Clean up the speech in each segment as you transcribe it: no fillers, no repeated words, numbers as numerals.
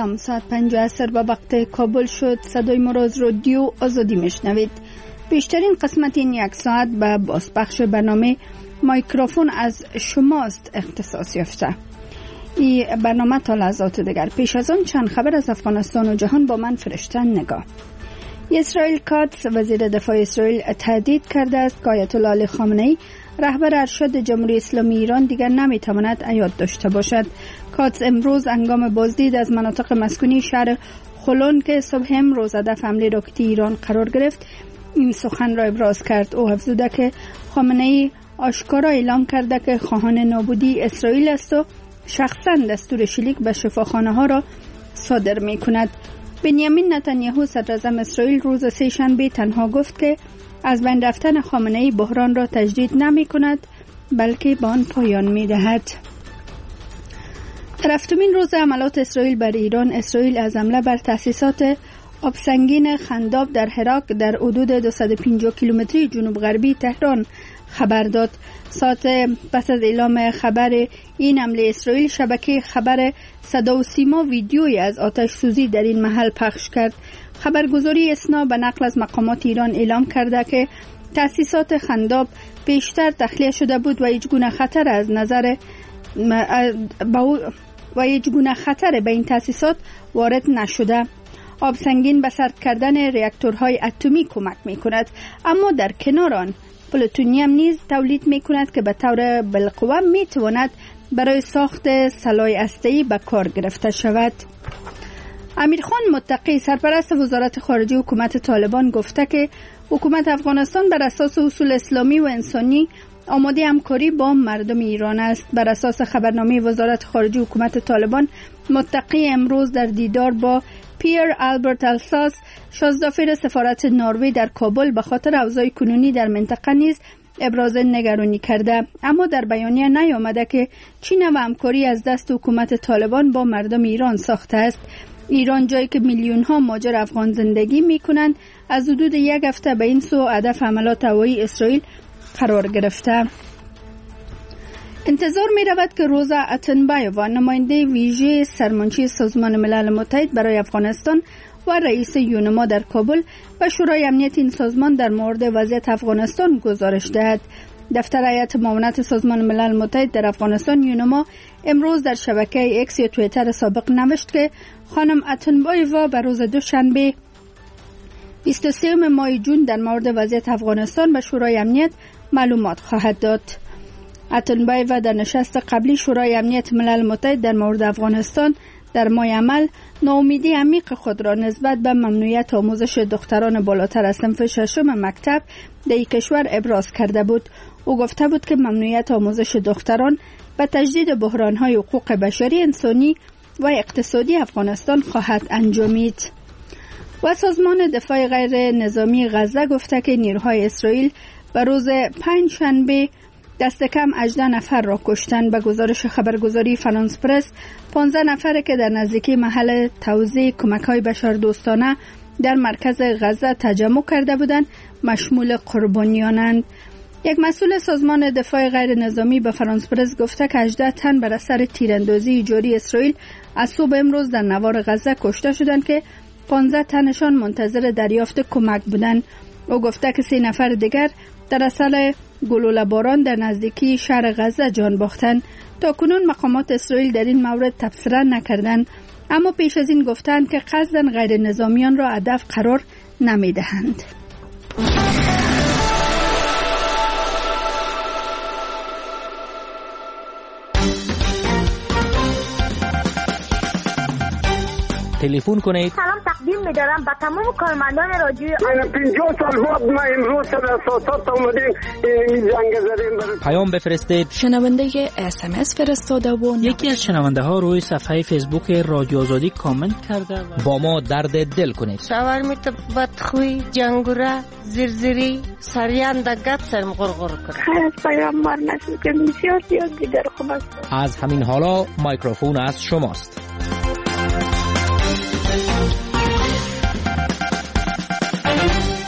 سلام، ساعت 5 عصر به وقت کابل شد. صدای ما را از رادیو آزادی میشنوید. بیشترین قسمت این یک ساعت به بازپخش برنامه مایکروفون از شماست اختصاص یافته. این برنامه تا لحظات دیگر. پیش از آن چند خبر از افغانستان و جهان با من فرشته نگاه. اسرائیل کاتس وزیر دفاع اسرائیل تهدید کرده است که آیت الله علی خامنه‌ای رهبر ارشد جمهوری اسلامی ایران دیگر نمیتواند حیات داشته باشد. کاتس امروز هنگام بازدید از مناطق مسکونی شهر خلون که صبح امروز هدف حمله راکتی ایران قرار گرفت این سخن را ابراز کرد. او افزوده که خامنه‌ای آشکارا اعلام کرده که خواهان نابودی اسرائیل است و شخصا دستور شلیک به شفاخانه ها را صادر می کند. بنیامین نتانیاهو صدراعظم اسرائیل روز سه‌شنبه تنها گفت که از بین رفتن خامنه‌ای بحران را تجدید نمی کند بلکه به آن پایان می دهد. هفتمین روز حملات اسرائیل بر ایران، اسرائیل از حمله بر تأسیسات آبسنگین خنداب در هرات در حدود 250 کیلومتری جنوب غربی تهران خبر داد. ساعت پس از اعلام خبر این حمله اسرائیل، شبکه خبر صدا و سیما ویدیویی از آتش سوزی در این محل پخش کرد. خبرگزاری اسنا به نقل از مقامات ایران اعلام کرده که تأسیسات خنداب پیشتر تخلیه شده بود و هیچ گونه خطر به این تأسیسات وارد نشده. آب سنگین به سرد کردن راکتورهای اتمی کمک می کند، اما در کنار آن پلوتونیم نیز تولید می کند که به طور بالقوه می تواند برای ساخت سلاح هسته‌ای به کار گرفته شود. امیرخان متقی سرپرست وزارت خارجه حکومت طالبان گفته که حکومت افغانستان بر اساس اصول اسلامی و انسانی آماده همکاری با مردم ایران است. بر اساس خبرنامه وزارت خارجه حکومت طالبان، متقی امروز در دیدار با پیر آلبرت الساس، شازدافیر سفارت نروژ در کابل به خاطر اوضاع کنونی در منطقه نیز ابراز نگرانی کرده، اما در بیانیه نیامده که چه نوع همکاری از دست حکومت طالبان با مردم ایران ساخته است. ایران، جایی که میلیون ها مهاجر افغان زندگی می کنند، از حدود یک هفته به این سو هدف حملات هوایی اسرائیل قرار گرفته. انتظار می رود که روزا اتنبایووا، نماینده ویژه سرمنشی سازمان ملل متحد برای افغانستان و رئیس یونما در کابل و شورای امنیت این سازمان در مورد وضعیت افغانستان گزارش دهد. دفتر هیئت معاونت سازمان ملل متحد در افغانستان یونما امروز در شبکه اکس یا توییتر سابق نوشت که خانم اتنبایووا به روز دوشنبه 23 ماه جون در مورد وضعیت افغانستان به شورای امنیت معلومات خواهد داد. اتنبایووا در نشست قبلی شورای امنیت ملل متحد در مورد افغانستان در ماه عمل ناامیدی عمیق خود را نسبت به ممنوعیت آموزش دختران بالاتر از صنف ششم مکتب در این کشور ابراز کرده بود. او گفته بود که ممنوعیت آموزش دختران به تجدید بحران‌های حقوق بشری، انسانی و اقتصادی افغانستان خواهد انجامید. و سازمان دفاع غیر نظامی غزه گفته که نیروهای اسرائیل به روز پنجشنبه دست کم 18 نفر را کشتند. به گزارش خبرگزاری فرانس پرس، 15 نفر که در نزدیکی محل توزیع کمک‌های بشردوستانه در مرکز غزه تجمع کرده بودند مشمول قربانیانند. یک مسئول سازمان دفاع غیر نظامی به فرانس پرس گفته که 18 تن بر اثر تیراندازی جاری اسرائیل از صبح امروز در نوار غزه کشته شدند که 15 تنشان منتظر دریافت کمک بودند. او گفته که 3 نفر دیگر در اثر گلوله باران در نزدیکی شهر غزه جان باختند. تاکنون مقامات اسرائیل در این مورد تبصره نکردند، اما پیش از این گفتند که قصداً غیر نظامیان را هدف قرار نمیدهند. تلفن کنید. سلام تقدیم می‌دارم به تمام کارمندان رادیو. 50 سال بعد ما امروز سر اساسات اومدیم این جنگ زدیم. پیام بفرستید. شنونده SMS فرستاده و یکی از شنونده ها روی صفحه فیسبوک رادیو آزادی کامنت کرده و با ما درد دل کنید. شاورمیت بدخوی، جنگوره، زرزری، سریان دگت سرم غرغر کرد. خیلی پیامبر نشد که بسیار دیگر خوب است. از همین حالا مایکروفون از شماست.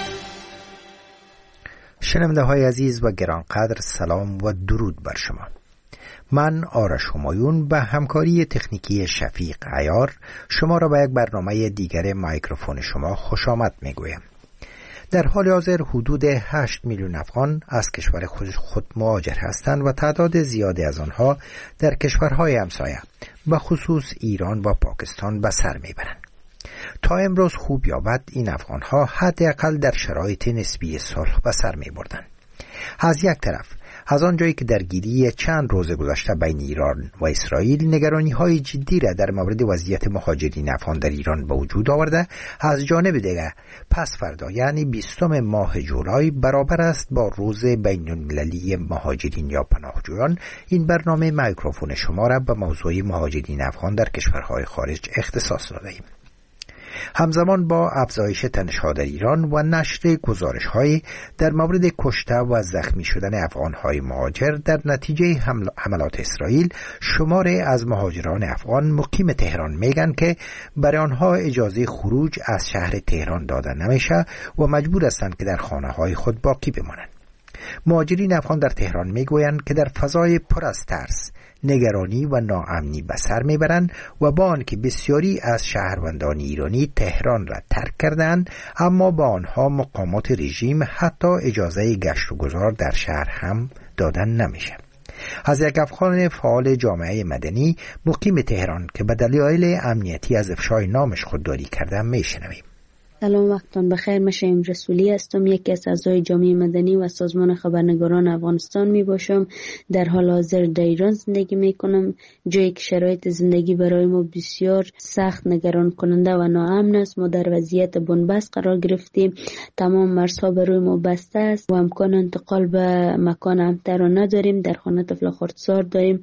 شنونده های عزیز و گرانقدر، سلام و درود بر شما. من آرش همایون به همکاری تکنیکی شفیق عیار شما را به یک برنامه دیگر میکروفون شما خوش آمد میگویم. در حال حاضر حدود 8 میلیون افغان از کشور خود مهاجر هستند و تعداد زیادی از آنها در کشورهای همسایه به خصوص ایران و پاکستان به سر میبرند. تا امروز خوب یا بد این افغانها حداقل در شرایط نسبی صلح به سر میبردند. از یک طرف از آنجایی که درگیری چند روز گذشته بین ایران و اسرائیل نگرانی‌های جدی را در مورد وضعیت مهاجرین افغان در ایران به وجود آورده، از جانب دیگر پس فردا یعنی 20 ماه جولای برابر است با روز بین‌المللی مهاجرین یا پناهجویان. این برنامه میکروفون شما را به موضوع مهاجرین افغان در کشورهای خارج اختصاص داده‌ایم. همزمان با افزایش تنش‌ها در ایران و نشر گزارش‌های در مورد کشته و زخمی شدن افغان‌های مهاجر در نتیجه حملات اسرائیل، شماری از مهاجران افغان مقیم تهران میگن که برای آنها اجازه خروج از شهر تهران داده نمیشه و مجبور هستند که در خانه‌های خود باقی بمانند. مهاجرین افغان در تهران میگویند که در فضای پر از ترس، نگرانی و ناامنی به سر میبرند و با آنکه بسیاری از شهروندان ایرانی تهران را ترک کردند، اما با آنها مقامات رژیم حتی اجازه گشت و گذار در شهر هم دادن نمیشه. از یک افغان فعال جامعه مدنی مقیم تهران که به دلایل امنیتی از افشای نامش خودداری کرده میشنویم. سلام، وقتان بخیر. من شهیم رسولی هستم، یکی از اعضای جامعه مدنی و سازمان خبرنگاران افغانستان می باشم. در حال حاضر در ایران زندگی می کنم، جایی که شرایط زندگی برای ما بسیار سخت، نگران کننده و ناامن است. ما در وضعیت بنبست قرار گرفتیم، تمام مرزها برای ما بسته است و امکان انتقال به مکان امن‌تر را نداریم. در خانه طفل خردسال داریم،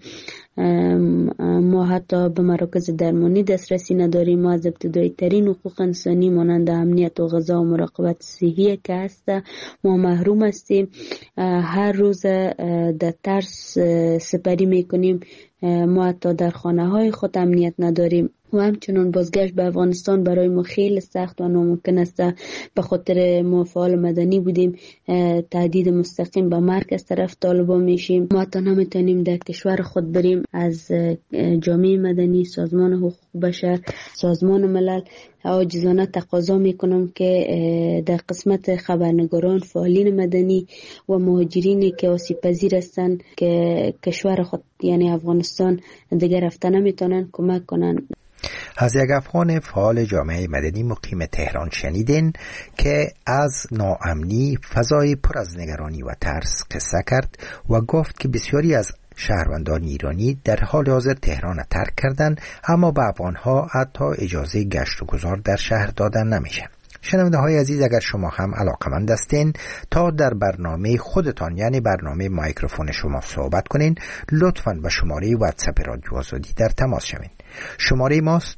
ما حتی به مراکز درمانی دسترسی نداریم. ما از ابتدایی ترین حقوق انسانی مانند امنیت و غذا و مراقبت صحی که هست ما محروم هستیم. هر روز در ترس سپری میکنیم. ما حتی در خانه های خود امنیت نداریم و همچنان بازگشت به افغانستان برای ما خیلی سخت و ناممکن است. به خاطر ما فعال مدنی بودیم، تهدید مستقیم به مرگ از طرف طالبان میشیم. ما حتی نمیتونیم در کشور خود بریم. از جامعه مدنی، سازمان حقوق بشر، سازمان ملل عاجزانه تقاضا میکنم که در قسمت خبرنگاران، فعالین مدنی و مهاجرینی که آسیب پذیر هستند که کشور خود یعنی افغانستان دیگر رفته نمیتونن کمک کنن. از یک افغان فعال جامعه مدنی مقیم تهران شنیدین که از ناامنی، فضای پر از نگرانی و ترس قصه کرد و گفت که بسیاری از شهروندان ایرانی در حال حاضر تهران را ترک کردند، اما به افغانها حتی اجازه گشت و گذار در شهر دادن نمیشه. شنونده های عزیز، اگر شما هم علاقمند هستین تا در برنامه خودتان یعنی برنامه میکروفون شما صحبت کنین، لطفاً به شماره واتساپ رادیو آزادی در تماس شوین. شماره ماست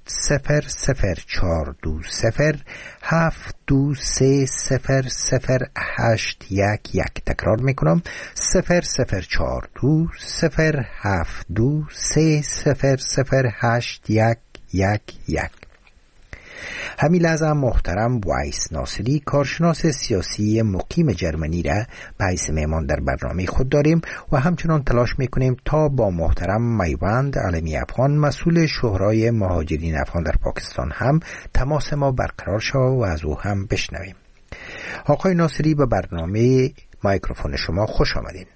0042072300811. تکرار میکنم 0042072300811. همین لحظه محترم وایس ناصری، کارشناس سیاسی مقیم جرمنی را به حیث مهمان در برنامه خود داریم و همچنان تلاش میکنیم تا با محترم میوند علمی افغان، مسئول شورای مهاجرین افغان در پاکستان هم تماس ما برقرار شود و از او هم بشنویم. آقای ناصری، به برنامه میکروفون شما خوش آمدین.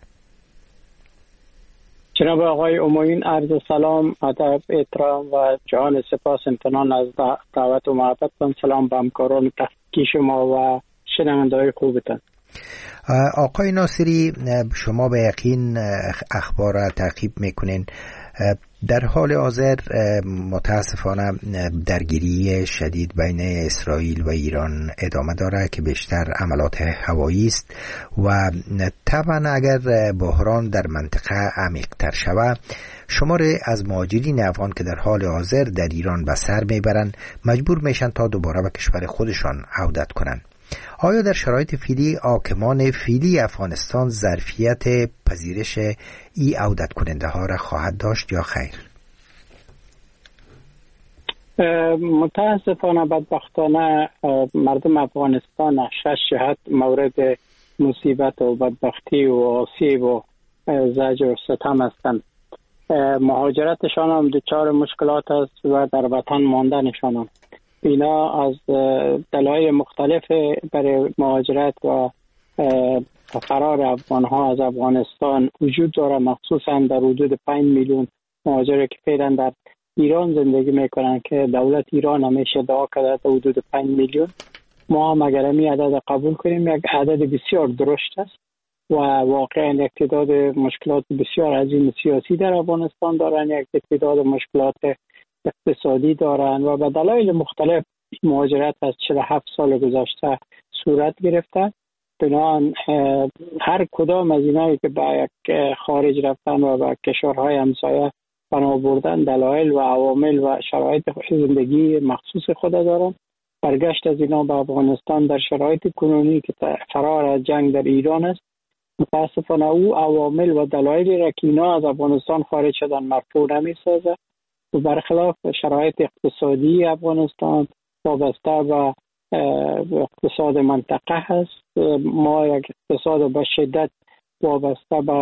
جناب آقای همایون، عرض سلام، ادب، احترام و جان سپاس امتنان از دعوت و محبت. سلام به همکاران تحقیقی شما و شنونده‌های خوبتان. آقای ناصری، شما به یقین اخبار را تعقیب میکنین. در حال حاضر متاسفانه درگیری شدید بین اسرائیل و ایران ادامه داره که بیشتر عملات هوایی است و طبعا اگر بحران در منطقه عمیق‌تر شود، شماری از مهاجرین افغان که در حال حاضر در ایران به سر میبرند مجبور میشن تا دوباره به کشور خودشان عودت کنند. آیا در شرایط فعلی حاکمان فعلی افغانستان ظرفیت پذیرش ای عودت کننده ها را خواهد داشت یا خیر؟ متاسفانه بدبختانه مردم افغانستان از 6 جهت مورد مصیبت و بدبختی و آسیب و زجر و ستم هستند. مهاجرتشان هم دچار مشکلات است و در وطن ماندنشان هم. اینا از دلایل مختلف برای مهاجرت و فرار افغانها از افغانستان وجود داره، مخصوصا در حدود 5 میلیون مهاجر که فعلا در ایران زندگی میکنن که دولت ایران همیشه ادعا کرده تا حدود 5 میلیون. ما هم اگر این عدد قبول کنیم یک عدد بسیار درشت است و واقعا یک تعداد مشکلات بسیار عظیم سیاسی در افغانستان دارن، یک تعداد مشکلات اقتصادی دارن و به دلایل مختلف مهاجرت از 47 سال گذشته صورت گرفته. بنابراین هر کدام از اینایی که به یک خارج رفتن و به کشورهای همسایه پناه بردن دلایل و عوامل و شرایط زندگی مخصوص خود دارن. برگشت از اینا به افغانستان در شرایط کنونی که فرار از جنگ در ایران است، متاسفانه او عوامل و دلایلی را که اینا از افغانستان خارج شدن مرفوع نمی‌سازه و برخلاف شرایط اقتصادی افغانستان وابسته به اقتصاد منطقه هست. ما یک اقتصاد به شدت وابسته به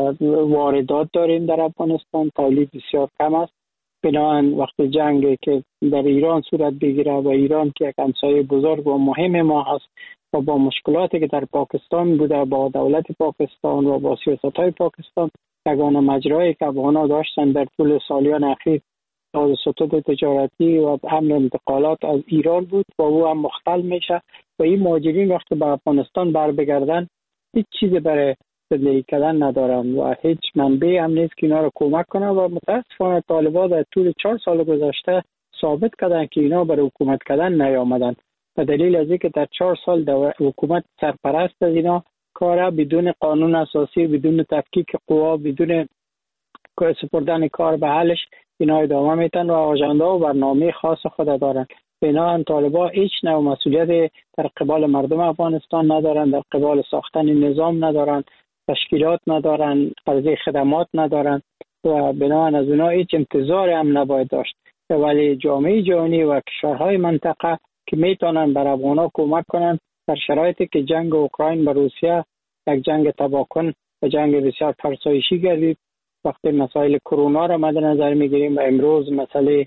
واردات داریم در افغانستان، تولید بسیار کم است. بنابراین وقتی جنگی که در ایران صورت بگیره و ایران که یک همسایه بزرگ و مهم ما هست و با مشکلاتی که در پاکستان بوده با دولت پاکستان و با سیاست‌های پاکستان، یگانه مجرایی که افغان‌ها داشتن در طول سالیان اخیر از خطوط تجارتی و حمل انتقالات از ایران بود و او هم مختل میشه و این مهاجرین وقتی به افغانستان بر بگردن هیچ چیزی برای زندگی کردن ندارن و هیچ منبعی هم نیست که اینا رو کمک کنه و متاسفانه طالبان در طول 4 سال گذشته ثابت کردن که اینا برای حکومت کردن نیامدن. به دلیل از اینکه در 4 سال حکومت سرپرست از اینا کار بدون قانون اساسی، بدون تفکیک قوا، بدون سپردن کار به حلش اینا ادامه میتن و آژانده و برنامه خاص خود دارن. بنابراین طالبان هیچ نوع مسئولیت در قبال مردم افغانستان ندارن، در قبال ساختن نظام ندارن، تشکیلات ندارن، عرضه خدمات ندارن و بنابراین از اونا هیچ انتظار هم نباید داشت. ولی جامعه جهانی و کشورهای منطقه که میتونن بر افغان‌ها کمک کنن در شرایطی که جنگ اوکراین با روسیه یک جنگ تباکن و جنگ بسیار فرسایشی گردید، وقتی مسائل کرونا را مد نظر میگیریم و امروز مسئله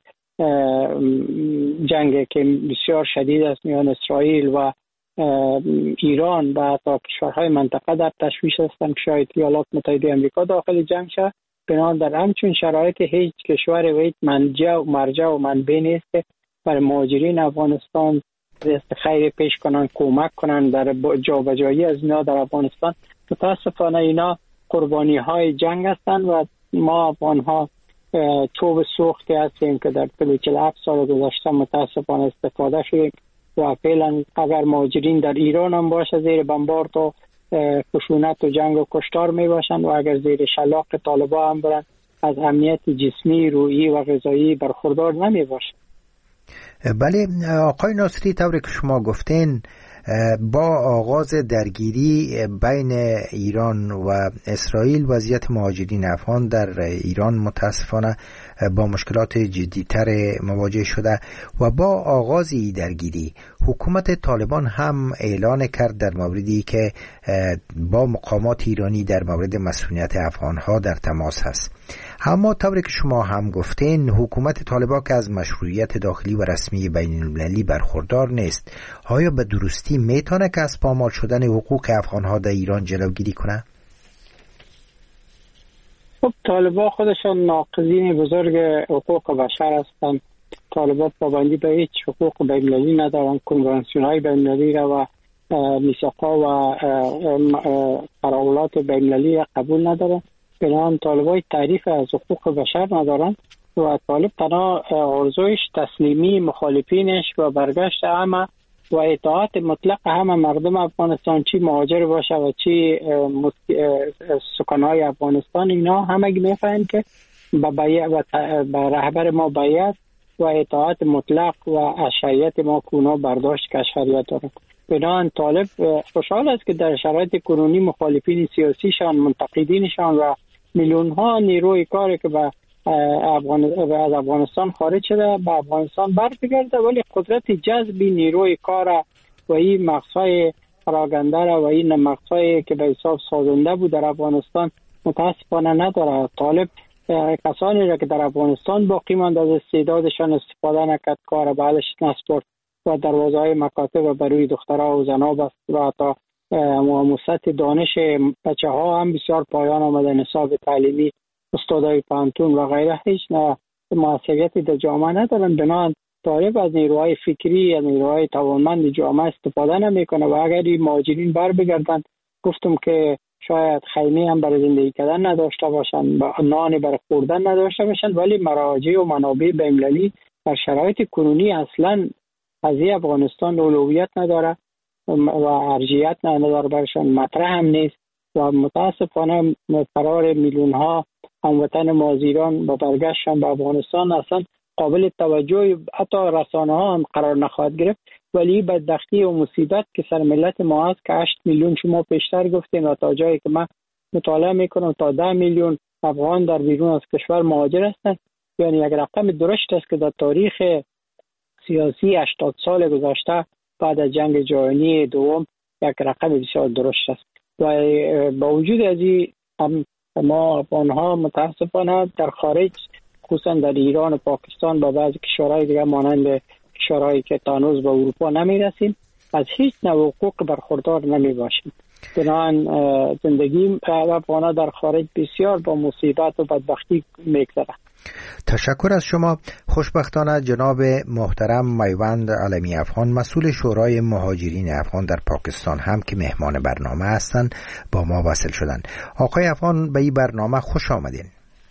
جنگ که بسیار شدید است میان اسرائیل و ایران و تا کشورهای منطقه در تشویش هستند که شاید ایالات متحده آمریکا داخل جنگ شد. بنابراین در همچون شرایط هیچ کشور و هیچ مرجع و منبع نیست که برای مهاجرین افغانستان دست خیر پیش کنن، کمک کنن در جابجایی از اینا در افغانستان. متاسفانه اینا قربانی های جنگ هستند و ما افغان‌ها چوب سوختی هستیم که در طول 47 سال گذشته متاسفانه استفاده شدیم و فعلا اگر مهاجرین در ایران هم باشه زیر بمبارد و خشونت و جنگ و کشتار می باشند و اگر زیر شلاق طالبان هم برن از امنیت جسمی، روحی و غذایی برخوردار نمی باشند. بله آقای ناصری، طوری که شما گفتین با آغاز درگیری بین ایران و اسرائیل وضعیت مهاجرین افغان در ایران متاسفانه با مشکلات جدی‌تر مواجه شده و با آغاز این درگیری حکومت طالبان هم اعلان کرد در موردی که با مقامات ایرانی در مورد مسئولیت افغان‌ها در تماس هست. اما طوری که شما هم گفتین حکومت طالبان که از مشروعیت داخلی و رسمی بین المللی برخوردار نیست، آیا به درستی میتونه که از پامال شدن حقوق افغان‌ها در ایران جلوگیری کنه؟ خب طالبان خودشان ناقضین بزرگ حقوق بشر هستند. طالبان پابندی به هیچ حقوق بین المللی ندارند، کنوانسیون‌های بین المللی را و میثاق‌ها و قراردادات بین المللی قبول ندارند. بنابراین طالبان تعریف از حقوق بشر ندارند و طالب تنها آرزویش تسلیمی مخالفینش و برگشت همه و اطاعت مطلق همه مردم افغانستان، چی مهاجر باشه و چی سکانهای افغانستان، اینا همه میفهمند که به رهبر ما بیعت و اطاعت مطلق و از شریعت ما کونا برداشت که شریعت دارد. بنابراین طالب خوشحال است که در شرایط کنونی مخالفین سیاسیشان، منتقدینشان و میلیون ها نیروی کاری که از افغانستان خارج شده به افغانستان برگرده، ولی قدرت جذب نیروی کار و این مقصای پراگنده و این مقصایی که به حساب سازنده بود در افغانستان متاسفانه نداره. طالب کسانی را که در افغانستان باقی ماند از استعدادشان استفاده نکرد، کار بعدش نسپرد و دروازه‌های مکاتب بر روی دخترها و زنها بست و حتی سطح دانش بچه ها هم بسیار پایان آمده. نصاب تعلیمی استادای پانتون و غیره هیچ موثریتی در جامعه ندارن. بنابراین طالب از نیروهای فکری، از نیروهای توانمند جامعه استفاده نمیکنه و اگر این مهاجرین بر بگردن، گفتم که شاید خیمه هم برای زندگی کردن نداشته باشن، نان برای خوردن نداشته باشن، ولی مراجع و منابع بین‌المللی در شرایط کنونی اصلا قضیه افغانستان اولویت نداره و ارجحیت نداره، برشان مطرح هم نیست و متاسفانه قرار میلیون ها هموطن مهاجران با برگشتن به افغانستان اصلا قابل توجه حتی رسانه ها هم قرار نخواهد گرفت. ولی بدبختی و مصیبت که سر ملت ما هست که 8 میلیون شما پیشتر گفتین و تا جایی که من مطالعه میکنم تا 10 میلیون افغان در بیرون از کشور مهاجر هستند. یعنی یک رقم درشت است که در تاریخ سیاسی 80 سال گذشته بعد از جنگ جهانی دوم یک رقم بسیار درشت است و با وجود از این ما افغان‌ها متاسفانه در خارج خصوصا در ایران و پاکستان با بعضی کشورهای دیگه مانند کشورهایی که تانوز به اروپا نمیرسیم از هیچ نوع حقوق برخوردار نمیباشیم. بنابراین زندگی افغان‌ها در خارج بسیار با مصیبت و بدبختی میگذره. تشکر از شما. خوشبختانه جناب محترم میوند علمی افغان، مسئول شورای مهاجرین افغان در پاکستان هم که مهمان برنامه هستند با ما وصل شدند. آقای افغان به این برنامه خوش آمدین.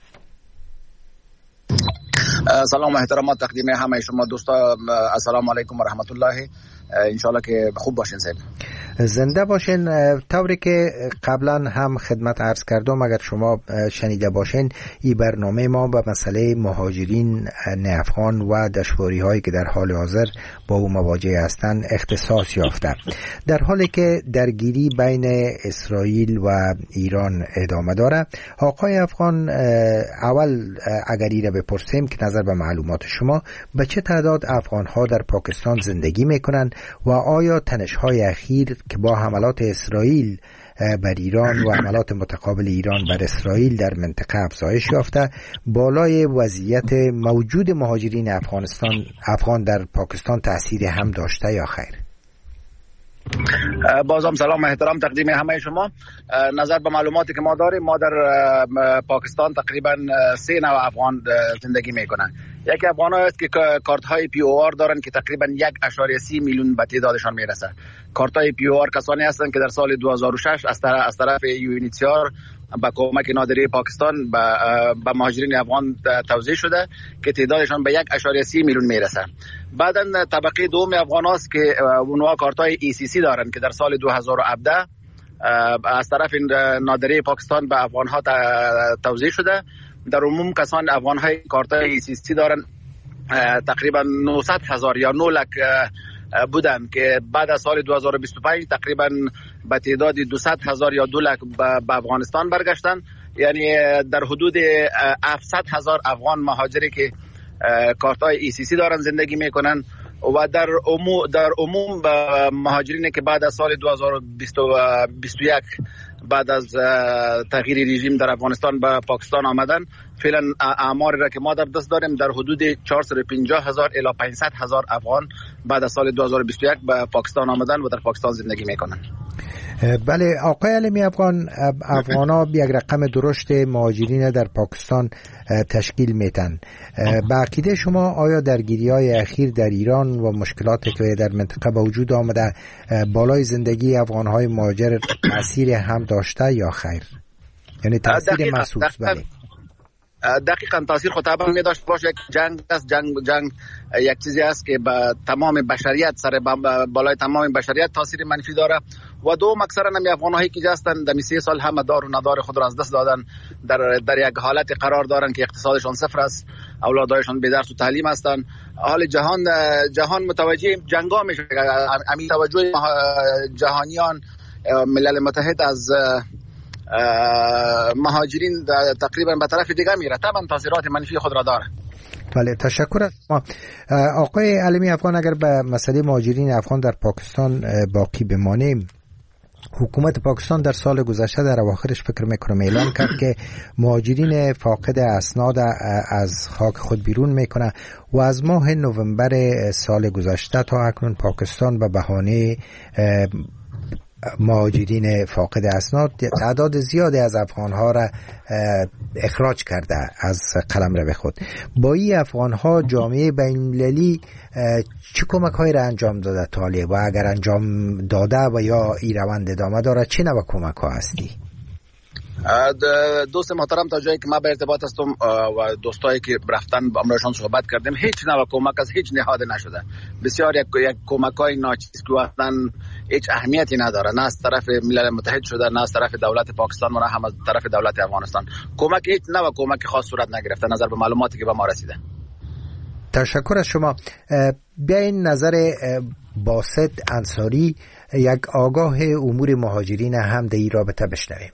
سلام و احترامات تقدیم همه شما دوستا. السلام علیکم و رحمت الله. انشالله که خوب باشین صاحب. زنده باشین. طوری که قبلا هم خدمت عرض کردم، اگر شما شنیده باشین، این برنامه ما به مسئله مهاجرین افغان و دشواری هایی که در حال حاضر با او مواجه هستند اختصاص یافته. در حالی که درگیری بین اسرائیل و ایران ادامه داره، آقای افغان، اول اگر ایره بپرسیم که نظر به معلومات شما به چه تعداد افغان ها در پاکستان زندگی میکنند و آیا تنش‌های اخیر که با حملات اسرائیل بر ایران و حملات متقابل ایران بر اسرائیل در منطقه افزایش یافته بالای وضعیت موجود مهاجرین افغان در پاکستان تأثیر هم داشته یا خیر؟ بازم سلام و احترام تقدیم همه شما. نظر به معلوماتی که ما داریم، ما در پاکستان تقریبا 3 نوع افغان زندگی میکنن. یکی افغان است که کارت های POR دارن که تقریبا 1.3 میلیون به تعدادشان میرسه. کارت های POR کسانی هستند که در سال 2006 از طرف UNHCR با کمک نادری پاکستان به مهاجرین افغان توزیع شده که تعدادشان به 1.3 میلیون میرسه. بعداً طبقه دوم افغان است که اونها کارتای ECC دارن که در سال 2017 از طرف نادری پاکستان به افغان ها توزیع شده. در عموم کسان افغان های کارتای ECC دارن تقریبا 900,000 یا 9 لک بودن که بعد از سال 2025 تقریبا به تعداد 200,000 یا 2 لک به افغانستان برگشتن. یعنی در حدود 700,000 افغان مهاجری که کارتای ECC دارن زندگی میکنن و در عموم مهاجرینی که بعد از سال 2021 بعد از تغییر رژیم در افغانستان به پاکستان آمدن، فعلا اعماری را که ما در دست داریم در حدود 450,000 الی 500,000 افغان بعد از سال 2021 به پاکستان آمدن و در پاکستان زندگی میکنن. بله آقای علمی افغان، افغانا یک رقم درشت مهاجرین در پاکستان تشکیل میتن. به عقیده شما آیا درگیری‌های اخیر در ایران و مشکلاتی که در منطقه به وجود آمده بالای زندگی افغان‌های مهاجر تأثیر هم داشته یا خیر؟ یعنی تأثیر محسوس؟ بله دقیقاً تاثیر خود طبعا می داشت باشه. یک جنگ است، جنگ یک چیزی است که به تمام بشریت سر بالای تمام بشریت تاثیر منفی داره و دوم اکثرا هم افغان‌هایی که هستند در 3 سال همه دار و ندار خود را از دست دادن، در یک حالت قرار دارن که اقتصادشان صفر است، اولادایشان به درس و تعلیم هستند. حال جهان متوجه جنگا میشه، همین توجه جهانیان ملل متحد از مهاجرین تقریبا به طرف دیگه میره، طبعا تاثیرات منفی خود را داره. بله تشکر از شما. آقای علمی افغان، اگر به مسئله مهاجرین افغان در پاکستان باقی بمانیم، حکومت پاکستان در سال گذشته در اواخرش فکر میکنم اعلان کرد که مهاجرین فاقد اسناد از خاک خود بیرون میکنه و از ماه نوامبر سال گذشته تا اکنون پاکستان به بهانه مهاجرین فاقد اسناد تعداد زیادی از افغانها را اخراج کرده از قلمرو خود. با این افغانها جامعه بین‌المللی چه کمک‌هایی را انجام داده طالب و اگر انجام داده و یا این روند ادامه داره چه نوع کمک‌ها هستی؟ دوست محترم تا جایی که ما به ارتباط هستم و دوستایی که رفتن با امروشان صحبت کردیم هیچ نوع کمک از هیچ نهاد نشده. بسیار یک کمک‌های ناچیز که اصلا هیچ اهمیتی نداره، نه از طرف ملل متحد شده، نه از طرف دولت پاکستان و نه هم از طرف دولت افغانستان. کمک هیچ نوع کمک خاص صورت نگرفته نظر به معلوماتی که به ما رسیده. تشکر از شما. بیاین نظر باسط انصاری یک آگاه امور مهاجرین هم در این رابطه بشنویم.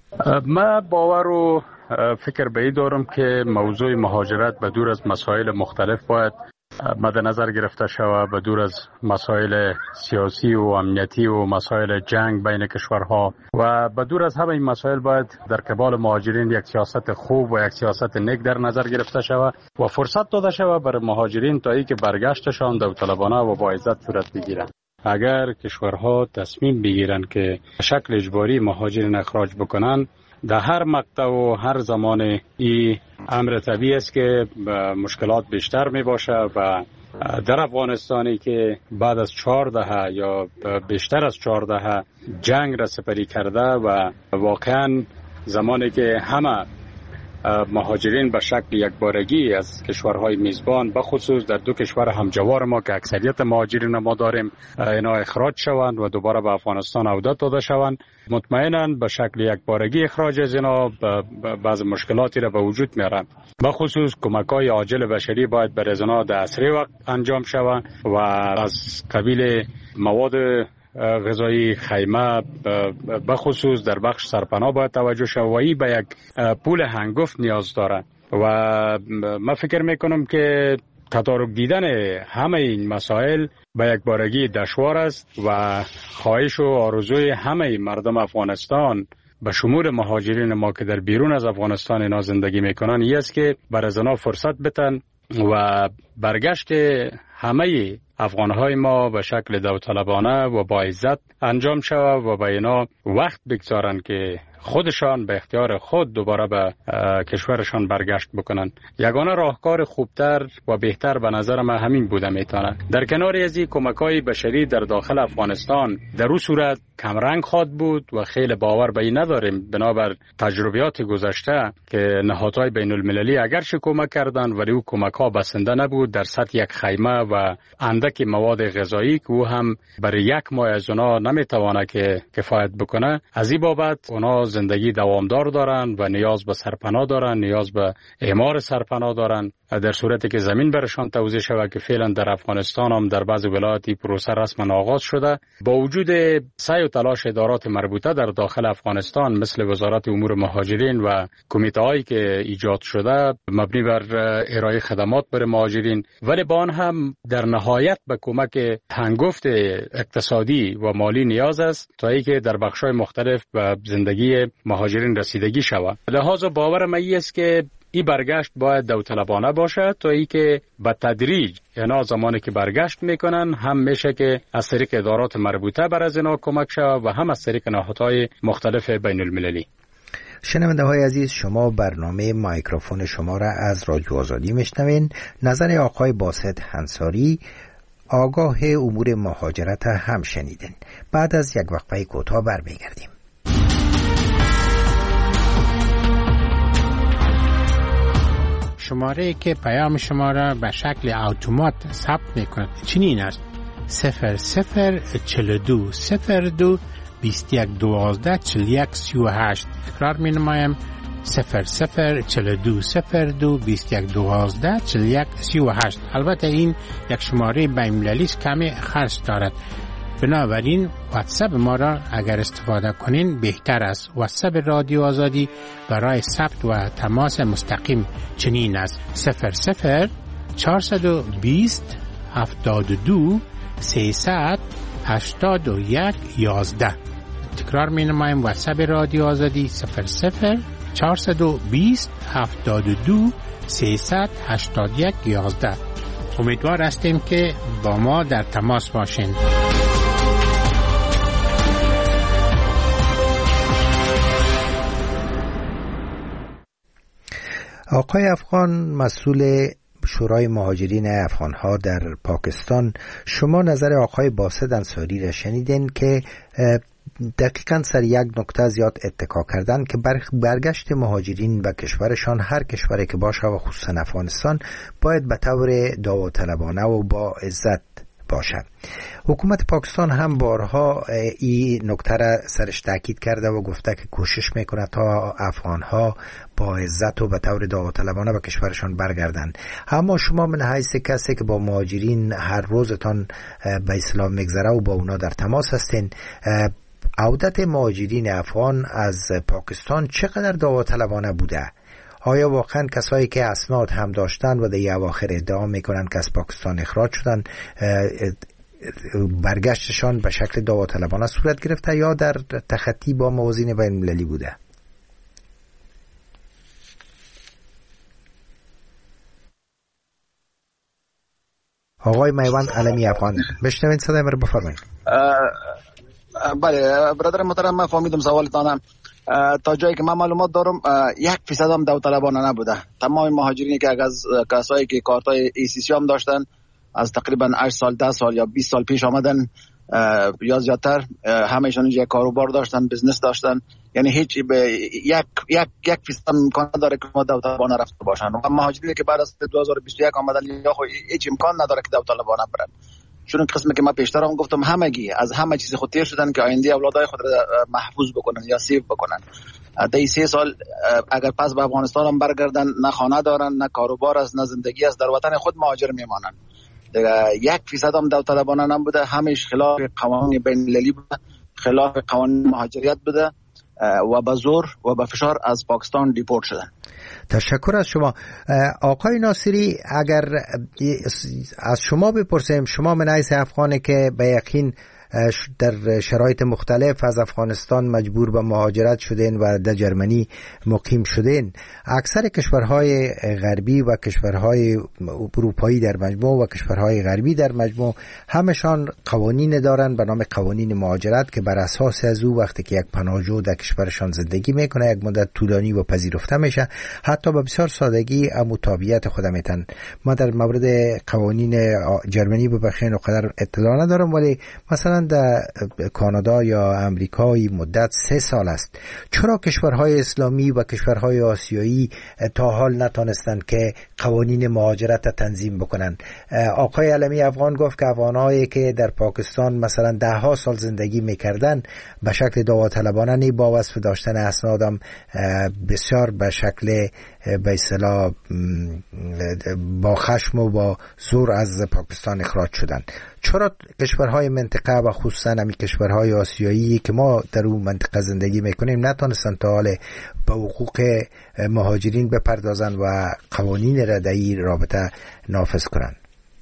من باور و فکر به این دارم که موضوع مهاجرت به دور از مسائل مختلف باید مد نظر گرفته شود، به دور از مسائل سیاسی و امنیتی و مسائل جنگ بین کشورها و به دور از همه این مسائل باید در قبال مهاجرین یک سیاست خوب و یک سیاست نیک در نظر گرفته شود و فرصت داده شود برای مهاجرین تا اینکه برگشتشان داوطلبانه و با عزت صورت بگیرند. اگر کشورها تصمیم بگیرند که شکل اجباری مهاجرین اخراج بکنن، در هر مقطع و هر زمان این امر طبیعی است که مشکلات بیشتر می باشه و در افغانستانی که بعد از 4 دهه یا بیشتر از 4 دهه جنگ را سپری کرده و واقعا زمانی که همه مهاجرین به شکل یکبارگی از کشورهای میزبان به خصوص در 2 کشور همجوار ما که اکثریت مهاجرین ما داریم اینا اخراج شوند و دوباره به افغانستان عودت داده شوند، مطمئنا به شکل یکبارگی اخراج از اینا بعض مشکلاتی را به وجود میاره. به خصوص کمک‌های عاجل بشری باید برای اینا در اسرع وقت انجام شود و از قبیل مواد غذایی، خیمه به خصوص در بخش سرپناه باید توجه شود و این به یک پول هنگفت نیاز داره و من فکر میکنم که تدارک دیدن همه این مسائل به یک بارگی دشوار است و خواهش و آرزوی همه مردم افغانستان به شمول مهاجرین ما که در بیرون از افغانستان اینا زندگی میکنن این است که بر از اینا فرصت بتن و برگشت همه افغانهای ما به شکل داوطلبانه و با عزت انجام شود و به اینا وقت بگذارن که خودشان به اختیار خود دوباره به کشورشان برگشت بکنن. یگانه راهکار خوبتر و بهتر به نظر من همین بوده میتونه. در کنار از این کمک‌های بشری در داخل افغانستان در اون صورت کمرنگ خواد بود و خیلی باور به این نداریم بنابر تجربیات گذشته که نهادهای بین المللی اگرچه کمک کردن ولی او کمک‌ها بسنده نبود در سطح یک خیمه و اندک مواد غذایی که او هم برای 1 ماه از اونا نمیتوانه که کفایت بکنه. از این بابت اونا زندگی دوامدار دارن و نیاز به سرپناه دارن، نیاز به اعمار سرپناه دارن. در صورتی که زمین برشان توزیع شود که فعلا در افغانستان هم در بعض ولایاتی پروسه رسما آغاز شده، با وجود سعی و تلاش ادارات مربوطه در داخل افغانستان مثل وزارت امور مهاجرین و کمیته‌هایی که ایجاد شده مبنی بر ارائه خدمات برای مهاجرین، ولی با آن هم در نهایت به کمک هنگفت اقتصادی و مالی نیاز است تا اینکه در بخش‌های مختلف به زندگی مهاجرین رسیدگی شود. لذا باورم است که این برگشت باید داوطلبانه باشه تا اینکه به تدریج اینا زمانی که برگشت میکنن هم میشه که از طریق ادارات مربوطه بر از اینا کمک شود و هم از طریق نهادهای مختلف بین المللی. شنونده های عزیز، شما برنامه مایکروفون شما را از رادیو آزادی میشنوین. نظر آقای باسط انصاری آگاه امور مهاجرت هم شنیدین. بعد از یک وقفه کوتاه برمیگردیم. شماره که پیام شما را به شکل اتومات ثبت میکند چنین است: 0042 02 21 12 41 38. تکرار می نمایم: 0042 02 21 12 41 38. البته این یک شماره بین‌المللی است، کمی خرج دارد، بنابراین واتساپ ما را اگر استفاده کنین بهتر است. واتساپ رادیو آزادی برای ثبت و تماس مستقیم چنین است: 00 420 72 300 81 11. تکرار می نمایم. واتساپ رادیو آزادی 00 420 72 381 11. امیدوار هستیم که با ما در تماس باشین. آقای افغان، مسئول شورای مهاجرین افغانها در پاکستان، شما نظر آقای باسط انصاری را شنیدین که دقیقاً سر یک نکته زیاد اتکا کردن که برگشت مهاجرین به کشورشان، هر کشوری که باشه و خصوصا افغانستان، باید به طور داوطلبانه و با عزت باشه. حکومت پاکستان هم بارها این نکته را سرش تاکید کرده و گفته که کوشش میکنه تا افغانها با عزت و به طور داوطلبانه به کشورشان برگردن. اما شما من حیث کسی که با مهاجرین هر روزتان به اصطلاح میگذره و با اونا در تماس هستین، عودت مهاجرین افغان از پاکستان چقدر داوطلبانه بوده؟ آیا واقعا کسایی که اسناد هم داشتن و در اواخر ادعا میکنن که از پاکستان اخراج شدن، برگشتشان به شکل داوطلبانه صورت گرفته یا در تخطی با موازین بین المللی بوده؟ آقای میوند علمی افغان، بشنوین صدای من رو بفرمایید. بله برادر محترم، من فهمیدم سوالتان. تا جایی که من معلومات دارم 1% هم داوطلبانه نبوده. تمام مهاجرینی که از کسایی که کارتای ECC هم داشتن از تقریبا 8 سال 10 سال یا 20 سال پیش آمدن یا زیادتر، همه‌شون یک کاروبار داشتن، بزنس داشتن، یعنی هیچ یک فیصد امکان نداره که ما داوطلبانه رفته باشن. و مهاجرینی که بعد از 2021 آمدن یا هیچ امکان نداره که داوطلبانه برن، چون قسمی که من پیشتر هم گفتم همگی از همه چیز خود تیر شدن که آینده اولادای خود را محفوظ بکنن یا سیو بکنن. در 3 سال اگر پس به افغانستان هم برگردن، نه خانه دارن، نه کاروبار است، نه زندگی است، در وطن خود مهاجر میمانن. 1% هم داوطلبانه نبوده، همش خلاف قوانین بین المللی بوده، خلاف قوانین مهاجریت بوده و به زور و به فشار از پاکستان دیپورت شدن. تشکر از شما. آقای ناصری، اگر از شما بپرسیم، شما من حیث افغانی که به یقین در شرایط مختلف از افغانستان مجبور به مهاجرت شدین و در جرمنی مقیم شدین، اکثر کشورهای غربی و کشورهای اروپایی در مجموع و کشورهای غربی در مجموع همشان قوانین دارن به نام قوانین مهاجرت که بر اساس از او وقتی که یک پناهجو در کشورشان زندگی میکنه یک مدت طولانی و پذیرفته میشه، حتی به بسیار سادگی مطابقت خود میتن. ما در مورد قوانین جرمنی به بخیر قدر اطلاع ندارم، ولی مثلا در کانادا یا امریکای مدت 3 سال است. چرا کشورهای اسلامی و کشورهای آسیایی تا حال نتونستند که قوانین مهاجرت تنظیم بکنن؟ آقای علمی افغان گفت که افغانایی که در پاکستان مثلا 10 سال زندگی میکردن به شکل داوطلبانه نی با وصف داشتن اسنادم بسیار به شکل به اصطلاح با خشم و با زور از پاکستان اخراج شدند. چرا کشورهای منطقه و خصوصا همی کشورهای آسیایی که ما در اون منطقه زندگی میکنیم نتونستن تا حال به حقوق مهاجرین بپردازن و قوانین را در این رابطه نافذ کنن؟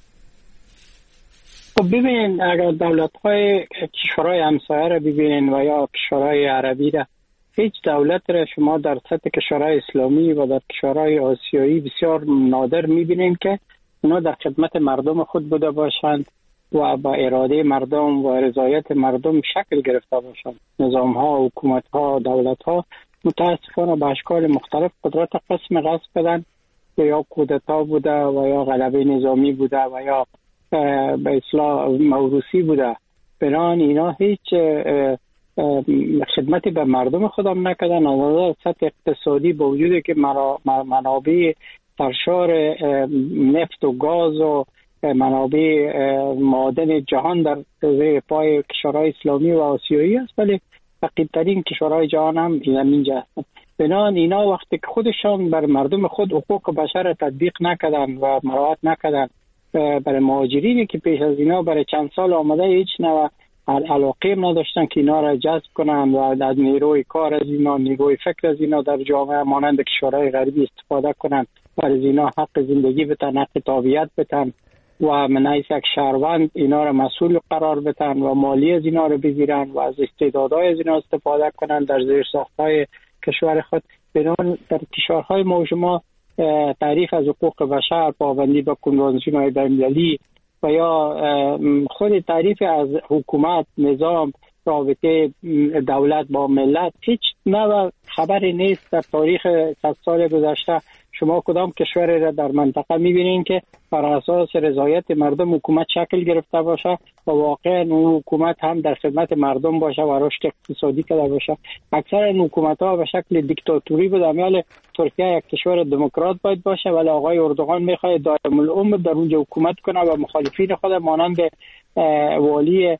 خب ببینید، اگر دولت‌های کشورهای همسایه را ببینید و یا کشورهای عربی را، هیچ دولت را شما در سطح کشورهای اسلامی و در کشورهای آسیایی بسیار نادر میبینید که اونا در خدمت مردم خود بوده باشند و با اراده مردم و رضایت مردم شکل گرفته باشند. نظام‌ها، حکومت‌ها، دولت‌ها متاسفانه به اشکال مختلف قدرت قسم غصب کردن و یا کودتا بوده و یا غلبه نظامی بوده و یا به اصطلاح موروثی بوده. بران اینا هیچ خدمتی به مردم خودم نکردن. از سطح اقتصادی با وجودی که منابع سرشار نفت و گاز و منابع معادن جهان در زیر پای کشورهای اسلامی و آسیایی است، ولی فقیرترین کشورهای جهان هم اینجا هستند. بنابراین اینا وقتی که خودشان بر مردم خود حقوق بشر تطبیق نکردن و مراعات نکردن، برای مهاجرینی که پیش از اینا برای چند سال آمده هیچ نوع علاقه نداشتن که اینا را جذب کنن و از نیروی کار از اینا، نیروی فکر از اینا در جامعه مانند کشورهای غربی استفاده کنن و از اینا حق زندگی بتن، حق تابعیت بتن و من یک شهروند اینا را مسئول قرار بدن و مالی از اینا را بگیرن و از استعدادهای از اینا استفاده کنن در زیر ساختهای کشور خود. بنابراین در کشورهای ما شما تعریف از حقوق بشر، پابندی به کنوانسیون‌های بین‌المللی و یا خود تعریف از حکومت، نظام، رابطه دولت با ملت هیچ نوع خبری نیست. در تاریخ 100 سال گذشته شما کدام کشوری را در منطقه می‌بینید که بر اساس رضایت مردم حکومت شکل گرفته باشه و واقعا اون حکومت هم در خدمت مردم باشه و رشد اقتصادی کرده باشه؟ اکثر این حکومت‌ها به شکل دیکتاتوری بود. امیال ترکیه یک کشور دموکرات باید باشه، ولی آقای اردوغان می‌خواد دائم العمر در اونجا حکومت کنه و مخالفین خود مانند والی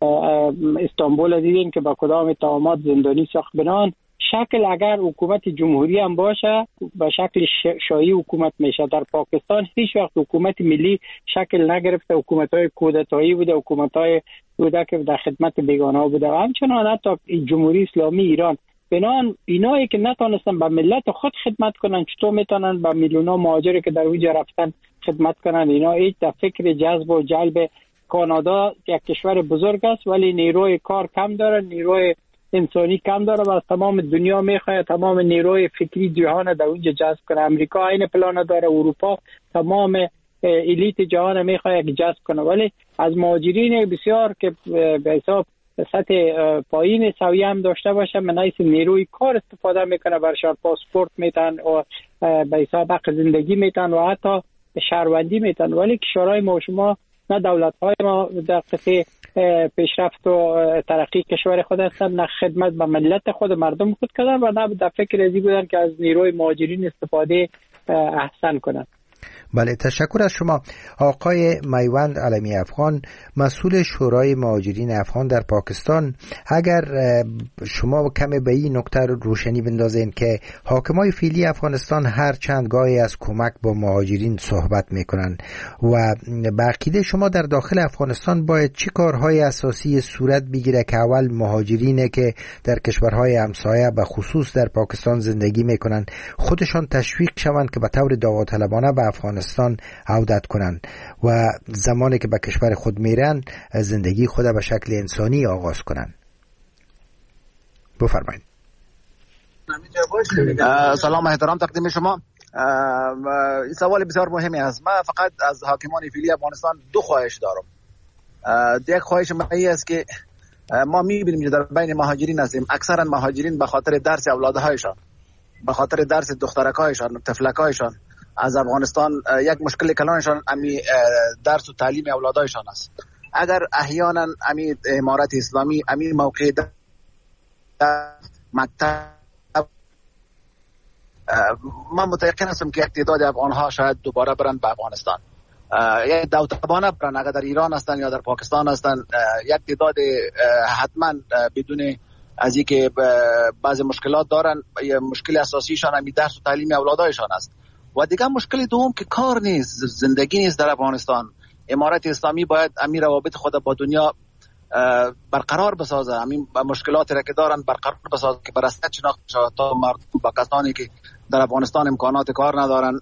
استانبول دیدین که با کدام اتهامات زندانی ساخت. بنان شکل اگر حکومت جمهوری هم باشه به شکل شاهی حکومت میشه. در پاکستان هیچ وقت حکومت ملی شکل نگرفته، حکومت‌های کودتایی بوده، حکومت‌های بوده که در خدمت بیگانه بوده و همچنان حتی جمهوری اسلامی ایران. بنان اینایی که نتونستن به ملت خود خدمت کنن چطور میتونن به میلیون‌ها مهاجری که در اونجا رفتن خدمت کنن؟ اینا هیچ در فکر جذب و جلب. کانادا یک کشور بزرگ است ولی نیروی کار کم داره، نیروی انسانی کم داره و از تمام دنیا میخواد تمام نیروی فکری جهان در اونجا جذب کنه. امریکا این پلان داره، اروپا تمام الیت جهان میخواد جذب کنه، ولی از مهاجرین بسیار که به حساب سطح پایین سویه هم داشته باشه من حیث نیروی کار استفاده میکنه، برشار پاسپورت میتن و به حساب حق زندگی میتن و حتی شهروندی میتن. ولی کشورهای ما شما نه دولت‌های ما در قطع پیشرفت و ترقی کشور خود هستند، نه خدمت به ملت خود مردم خود کردن و نه در فکر ازی بودن که از نیروی مهاجرین استفاده احسن کنند. بله، تشکر از شما. آقای میوند علمی افغان، مسئول شورای مهاجرین افغان در پاکستان، اگر شما کمی به این نکته روشنی بندازین که حاکمای فعلی افغانستان هر چند گاهی از کمک با مهاجرین صحبت میکنن و به عقیده شما در داخل افغانستان باید چه کارهای اساسی صورت بگیره که اول مهاجرینه که در کشورهای همسایه به خصوص در پاکستان زندگی میکنن خودشان تشویق شوند که به طور داوطلبانه به افغانستان عودت کنن و زمانی که به کشور خود میرن زندگی خود به شکل انسانی آغاز کنن؟ بفرمایید. سلام و احترام تقدیم شما. این سوال بسیار مهمی است. من فقط از حاکمان فعلی افغانستان دو خواهش دارم. یک خواهش من است که ما میبینیم که در بین مهاجرین هستیم، اکثرا مهاجرین به خاطر درس اولادهایشان، به خاطر درس دخترکایشان، طفلکایشان از افغانستان یک مشکل کلانشان امی درس و تعلیم اولادایشان است. اگر احیانا امی امارت اسلامی امی موقع در مکتب، من متأکد هستم که یک تعداد افغانها شاید دوباره برن به افغانستان، یک داوطلبانه برن. اگر در ایران هستن یا در پاکستان هستن یک تعداد حتما بدون از اینکه بعضی مشکلات دارن، مشکل اساسیشان امی درس و تعلیم اولادایشان است. و دیگه مشکل دوم که کار نیست، زندگی نیست در افغانستان. امارت اسلامی باید امیر روابط خود با دنیا برقرار بسازه، همین مشکلاتی را که دارن برقرار بسازه که برسته شناخته شود تا مردم با کسانی که در افغانستان امکانات کار ندارن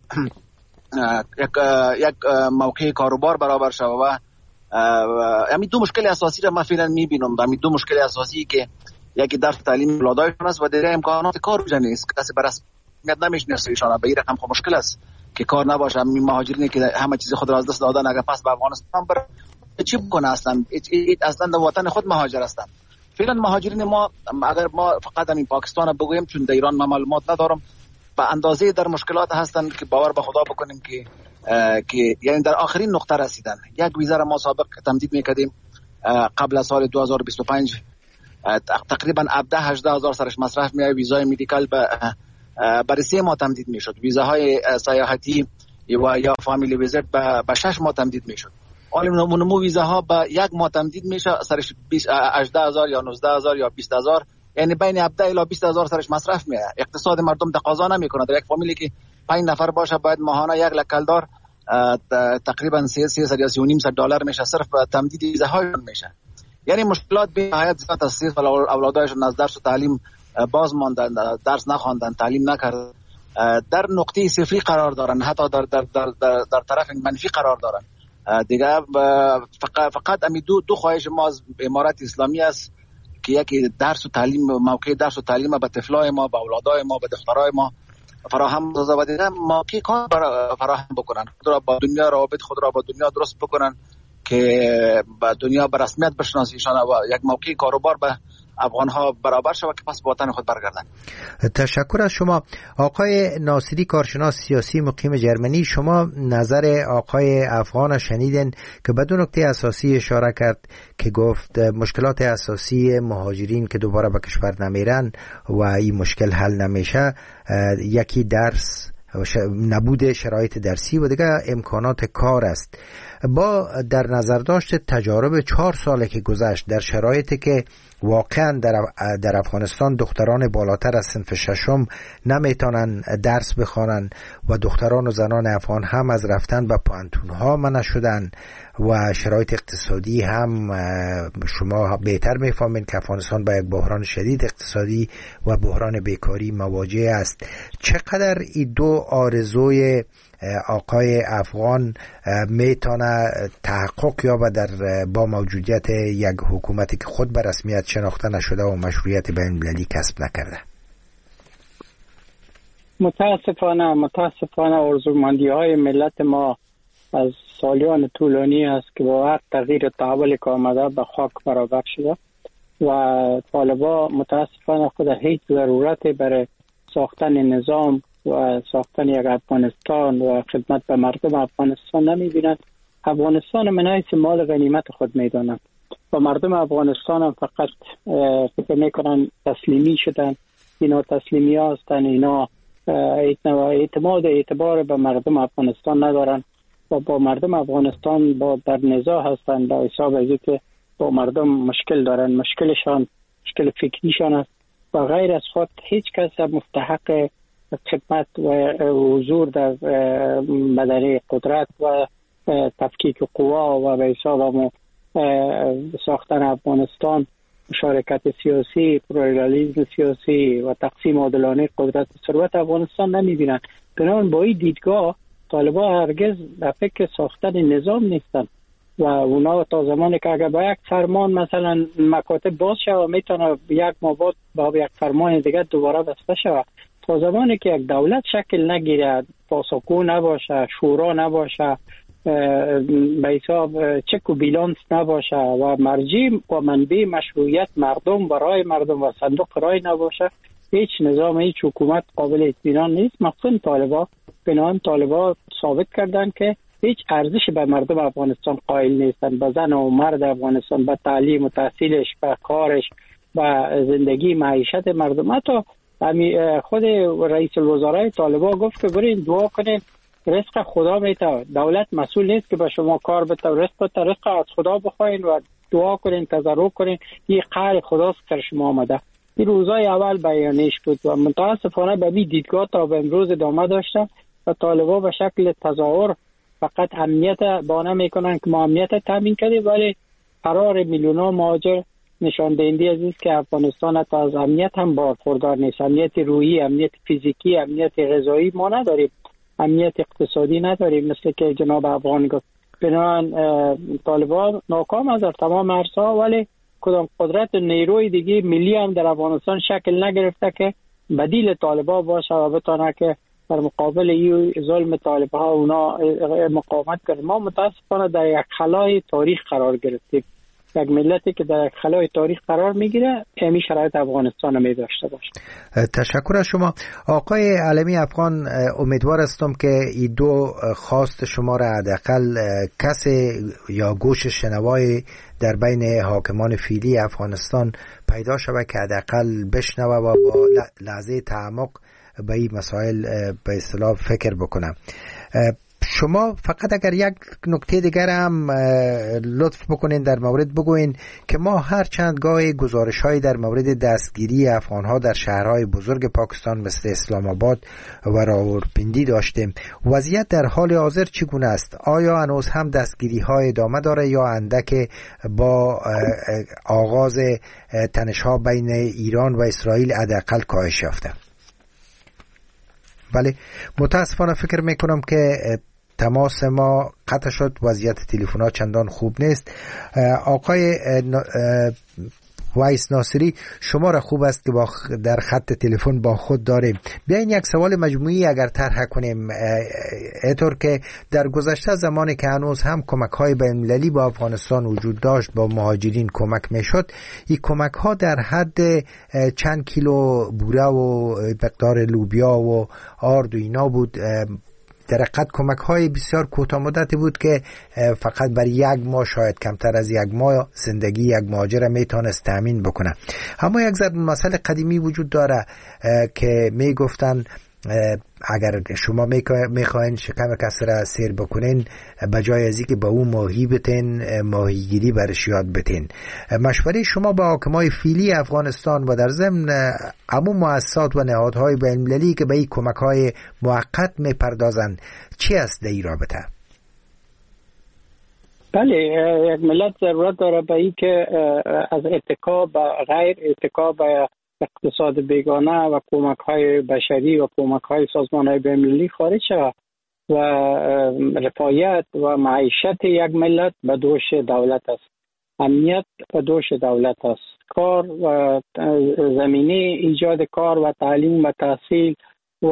یک موقع کاروبار برابر شود. و همین دو مشکل اساسی را من فعلا میبینم. همین دو مشکل اساسی که یکی درس تعلیم اولادایشان است و دیگه امکانات کار وجود نیست. کسی برس نمیشناسه ایشان. به این رقم خب مشکل است که کار نباشه. همین مهاجرینی که همه چیز خود را از دست دادن اگر پس به افغانستان بره چی بکنه؟ اصلا در وطن خود مهاجر هستن. فعلا مهاجرین ما اگر ما فقط همین پاکستان بگویم، چون در ایران من معلومات ندارم، به اندازه در مشکلات هستن که باور به خدا بکنیم که یعنی در آخرین نقطه رسیدن. یک ویزا را ما سابق تمدید میکردیم قبل از سال 2025 تقریبا 17-18 هزار سرش مصرف میای. ویزای مدیکال برای 3 ماه تمدید میشد. ویزاهای سیاحتی و یا فامیلی ویزیت به 6 ماه تمدید میشد. حالا نمو ویزاها به 1 ماه تمدید میشه، سرش 18,000 یا 19,000 یا 20,000، یعنی بین 17 الی 20,000 سرش مصرف میاد. اقتصاد مردم تقاضا نمیکنه. در یک فامیلی که 5 نفر باشه باید ماهانه 1 لک کلدار تقریبا 300 یا 3.5 دلار میشه صرف تمدید ویزاهاشون میشه. یعنی مشکلات به نهایت زیاد است. اولادایشون از درس و تعلیم باز ماندن، درس نخواندن، تعلیم نکردن، در نقطه صفری قرار دارن، حتی در طرف منفی قرار دارن. دیگه فقط امی دو خواهش ما از امارت اسلامی است که یکی درس و تعلیم، موقع درس و تعلیم به طفلای ما، به اولادای ما، به دخترای ما فراهم بسازه و دیگه موقع کار فراهم بکنن، خود را با دنیا، روابط خود را با دنیا درست بکنن که با دنیا به رسمیت بشناسیشان و یک موقع کاروبار به افغان ها برابر شود که پس به وطن خود برگردن. تشکر از شما. آقای ناصری، کارشناس سیاسی مقیم جرمنی، شما نظر آقای افغان شنیدین که به دو نکته اساسی اشاره کرد که گفت مشکلات اساسی مهاجرین که دوباره به کشور نمیرن و این مشکل حل نمیشه، یکی درس، نبود شرایط درسی و دیگه امکانات کار است. با در نظر داشت تجارب 4 ساله که گذشت در شرایطی که واقعا در افغانستان دختران بالاتر از صنف 6 نمیتونن درس بخوانن و دختران و زنان افغان هم از رفتن به پانتونها منع شدن و شرایط اقتصادی هم شما بهتر میفهمین که افغانستان با یک بحران شدید اقتصادی و بحران بیکاری مواجه است. چقدر این دو آرزوی آقای افغان میتونه تحقق یابد در با موجودیت یک حکومتی که خود به رسمیت شناخته نشده و مشروعیت بین المللی کسب نکرده؟ متاسفانه آرزومندی های ملت ما از سالیان طولانی است که با هر تغییر تحولی که آمده به خاک برابر شده و طالبان متاسفانه خود هیچ ضرورتی برای ساختن نظام و ساختن یک افغانستان و خدمت به مردم افغانستان نمی بینند. افغانستان من حیث مال غنیمت خود می دانند و مردم افغانستان هم فقط فکر می کنند تسلیمی شدن. اینا تسلیمی هستند، اینا اعتماد اعتبار به مردم افغانستان ندارن و با مردم افغانستان با در نزاع هستند به حساب از که با مردم مشکل دارن، مشکلشان مشکل فکریشان است و غیر از خود هیچ کس مستحق خدمت و حضور در مدنی قدرت و تفکیک قوا و به حساب ساختن افغانستان، مشارکت سیاسی، پلورالیسم سیاسی و تقسیم عادلانه قدرت و ثروت افغانستان نمی‌بینند. بنابراین با این دیدگاه طالبان هرگز در فکر ساختن نظام نیستند و اونا تا زمانی که اگر با یک فرمان مثلا مکاتب باز شود میتونه یک ماه بعد با یک فرمان دیگه دوباره بسته شود، تا زمانی که یک دولت شکل نگیره، پاسخگو نباشه، شورا نباشه، به حساب چک و بیلانس نباشه و مرجع و منبع مشروعیت مردم برای مردم و صندوق رای نباشه، هیچ نظام، هیچ حکومت قابل اطمینان نیست. مخصوصا طالبان بنابراین طالبان ثابت کردن که هیچ ارزش به مردم افغانستان قائل نیستن، به زن و مرد افغانستان، به تعلیم و تحصیلش، به کارش، به زندگی معیشت مردم. حتی خود رئیس الوزرای طالبان گفت که برین دعا کنین، رزق خدا میته، دولت مسئول نیست که به شما کار بده، رزق از خدا بخواین و دعا کنین، تضرع کنین، این قهر خداست که شما آمده. این روزای اول بیانیش بود و متاسفانه به این دیدگاه تا به امروز ادامه داشتن و طالبان به شکل تظاهر فقط امنیت بانه میکنن که ما امنیت تامین کردیم، ولی قرار میلیون‌ها مهاجر نشان دهنده از است که افغانستان حتی از امنیت هم برخوردار نیست. امنیت روحی، امنیت فیزیکی، امنیت غذایی ما نداریم، امنیت اقتصادی نداریم مثل که جناب افغان گفت. بنابراین طالبان ناکام از در تمام عرصه‌ها، ولی کدام قدرت نیروی دیگه ملی هم در افغانستان شکل نگرفته که بدیل طالبان باشه و بتونه که در مقابل این ظلم طالبان اونا مقاومت کنه. ما متاسفانه در یک خلای تاریخ قرار گرفتیم، یک ملتی که در یک خلای تاریخ قرار میگیره، همین شرایط افغانستان می داشته باشه. تشکر از شما آقای علمی افغان. امیدوار هستم که این دو خواست شما را حداقل کسی یا گوش شنوای در بین حاکمان فعلی افغانستان پیدا شود که حداقل بشنوه و با لحظه تعمق به این مسائل به اصطلاح فکر بکنم. شما فقط اگر یک نکته دیگر هم لطف بکنین در مورد بگوین که ما هر چند گاه گزارش‌هایی در مورد دستگیری افغان‌ها در شهرهای بزرگ پاکستان مثل اسلام آباد و راولپنڈی داشتیم، وضعیت در حال حاضر چگونه است؟ آیا هنوز هم دستگیری‌ها ادامه داره یا اندک با آغاز تنش‌ها بین ایران و اسرائیل حداقل کاهش یافته؟ بله، متاسفانه فکر میکنم که تماس ما قطع شد، وضعیت تلفن ها چندان خوب نیست. آقای وایس ناصری، شما را خوب است که در خط تلفن با خود داریم. بیاین یک سوال مجموعی اگر طرح کنیم، اینطور که در گذشته زمانی که هنوز هم کمک های بین‌المللی با افغانستان وجود داشت، با مهاجرین کمک میشد، این کمک ها در حد چند کیلو بوره و مقدار لوبیا و آرد و اینا بود. در حقیقت کمک های بسیار کوتاه مدتی بود که فقط برای یک ماه، شاید کمتر از یک ماه، زندگی یک مهاجر میتونست تامین بکنه. اما یک ضرب مسئله قدیمی وجود داره که میگفتن اگر شما میخواین شکم کسی را سیر بکنین، بجای از اینکه با اون ماهی بتین، ماهیگیری برش یاد بتین. مشوره شما با حاکمای فعلی افغانستان و در ضمن عموم مؤسسات و نهادهای بین‌المللی که به این کمک‌های موقت میپردازند چی است در این رابطه؟ بله، یک ملت ضرورت داره به این که از اتکا به غیر، اتکا به اقتصاد بیگانه و کمک‌های بشری و کمک‌های سازمان‌های بین‌المللی خارج شود و رفاهیت و معیشت یک ملت به دوش دولت است. امنیت به دوش دولت است. کار و زمینه ایجاد کار و تعلیم و تحصیل و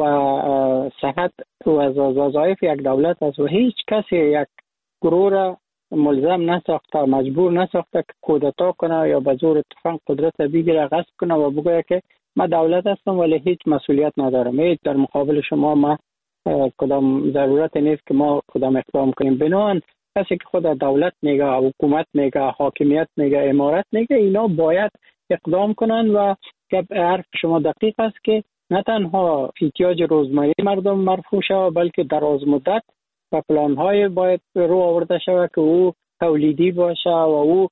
صحت و وظایف یک دولت است و هیچ کسی یک گروه را ملزم نساخته، مجبور نساخته که کودتا کنه یا به زور تفنگ قدرت بگیره، غصب کنه و بگه که من دولت هستم ولی هیچ مسئولیت ندارم. هیچ در مقابل شما ما کدام ضرورت نیست که ما کدام اقدام کنیم. بنابراین کسی که خود دولت میگه، حکومت میگه، حاکمیت میگه، امارت میگه، اینا باید اقدام کنن و حرف شما دقیق است که نه تنها احتیاج روزمره مردم مرفوع شود بلکه دراز مدت و پلان‌های باید رو آورده شود که او تولیدی باشه و او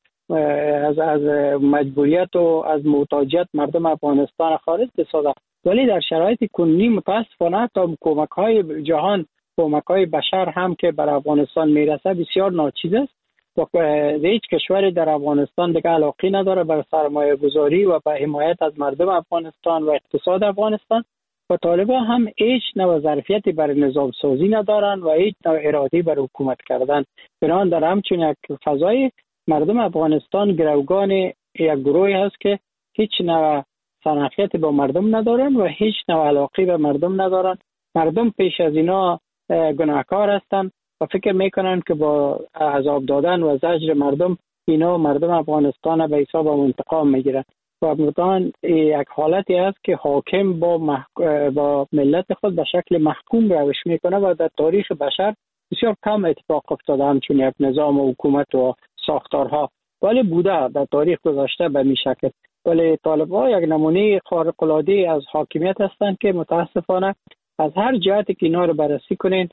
از مجبوریت و از محتاجیت مردم افغانستان خارج بسازه. ولی در شرایط کنونی متاسفانه تا کمک‌های جهان، کمک‌های بشر هم که بر افغانستان میرسه بسیار ناچیز است و هیچ کشوری در افغانستان دیگه علاقه نداره بر سرمایه گذاری و به حمایت از مردم افغانستان و اقتصاد افغانستان و طالبان هم هیچ نوع ظرفیتی برای نظام سازی ندارن و هیچ نوع اراده برای حکومت کردن. بنابراین در همچون یک فضای مردم افغانستان گروگان یک گروهی هست که هیچ نوع صلاحیتی با مردم ندارن و هیچ نوع علاقه به مردم ندارن. مردم پیش از اینا گناهکار هستن و فکر میکنن که با عذاب دادن و زجر مردم اینا مردم افغانستان به حساب انتقام میگیرن و مردان یک حالتی است که حاکم با ملت خود به شکل محکوم روش میکنه و در تاریخ بشر بسیار کم اتفاق افتاده همچون یک نظام و حکومت و ساختارها، ولی بوده در تاریخ گذشته به می شکل. ولی طالبان یک نمونه خارق العاده از حاکمیت هستند که متاسفانه از هر جهتی که اینا رو بررسی کنین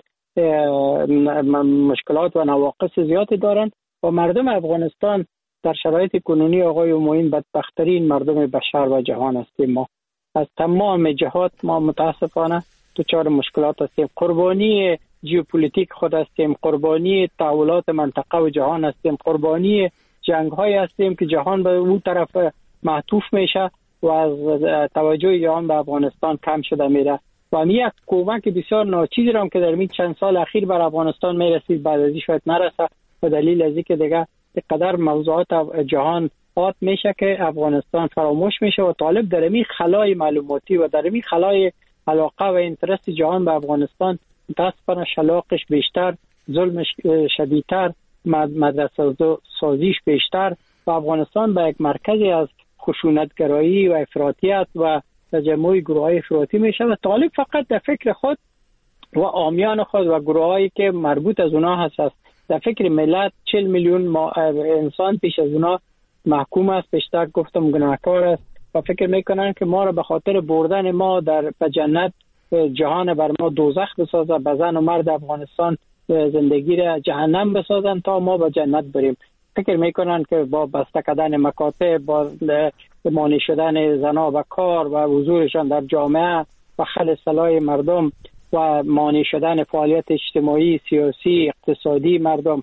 مشکلات و نواقص زیادی دارن و مردم افغانستان در شرایط کنونی آقای معین بدبخترین مردم بشر و جهان هستیم. ما از تمام جهات ما متاسفانه دچار مشکلات هستیم. قربانی ژئوپلیتیک خود هستیم، قربانی تحولات منطقه و جهان هستیم، قربانی جنگ های هستیم که جهان به اون طرف معطوف میشه و از توجه جهان به افغانستان کم شده میره و همین یک کمک بسیار ناچیزی هم که در این چند سال اخیر بر افغانستان میرسید بعد از این شاید نرسه به دلیل از اینکه دیگه قدر موضوعات جهان آت میشه که افغانستان فراموش میشه و طالب در این خلای معلوماتی و در این خلای علاقه و اینترست جهان به افغانستان متاسفانه شلاقش بیشتر، ظلمش شدیدتر، مدرسه سازیش بیشتر و افغانستان به یک مرکزی از خشونتگرایی و افراطیت و تجمع گروه‌های افراطی میشه و طالب فقط در فکر خود و عامیان خود و گروهایی که مربوط از اونها هست در فکر ملت 40 میلیون انسان پیش از اونها محکوم است، بیشتر گفتم گناهکار است و فکر میکنن که ما را به خاطر بردن ما به جنت جهان بر ما دوزخ بسازه، به زن و مرد افغانستان زندگی را جهنم بسازن تا ما به جنت بریم. فکر میکنن که با بسته کردن مکاتب، با مانع شدن زنا به کار و حضورشان در جامعه و خل سلاح مردم و مانع شدن فعالیت اجتماعی، سیاسی، اقتصادی مردم،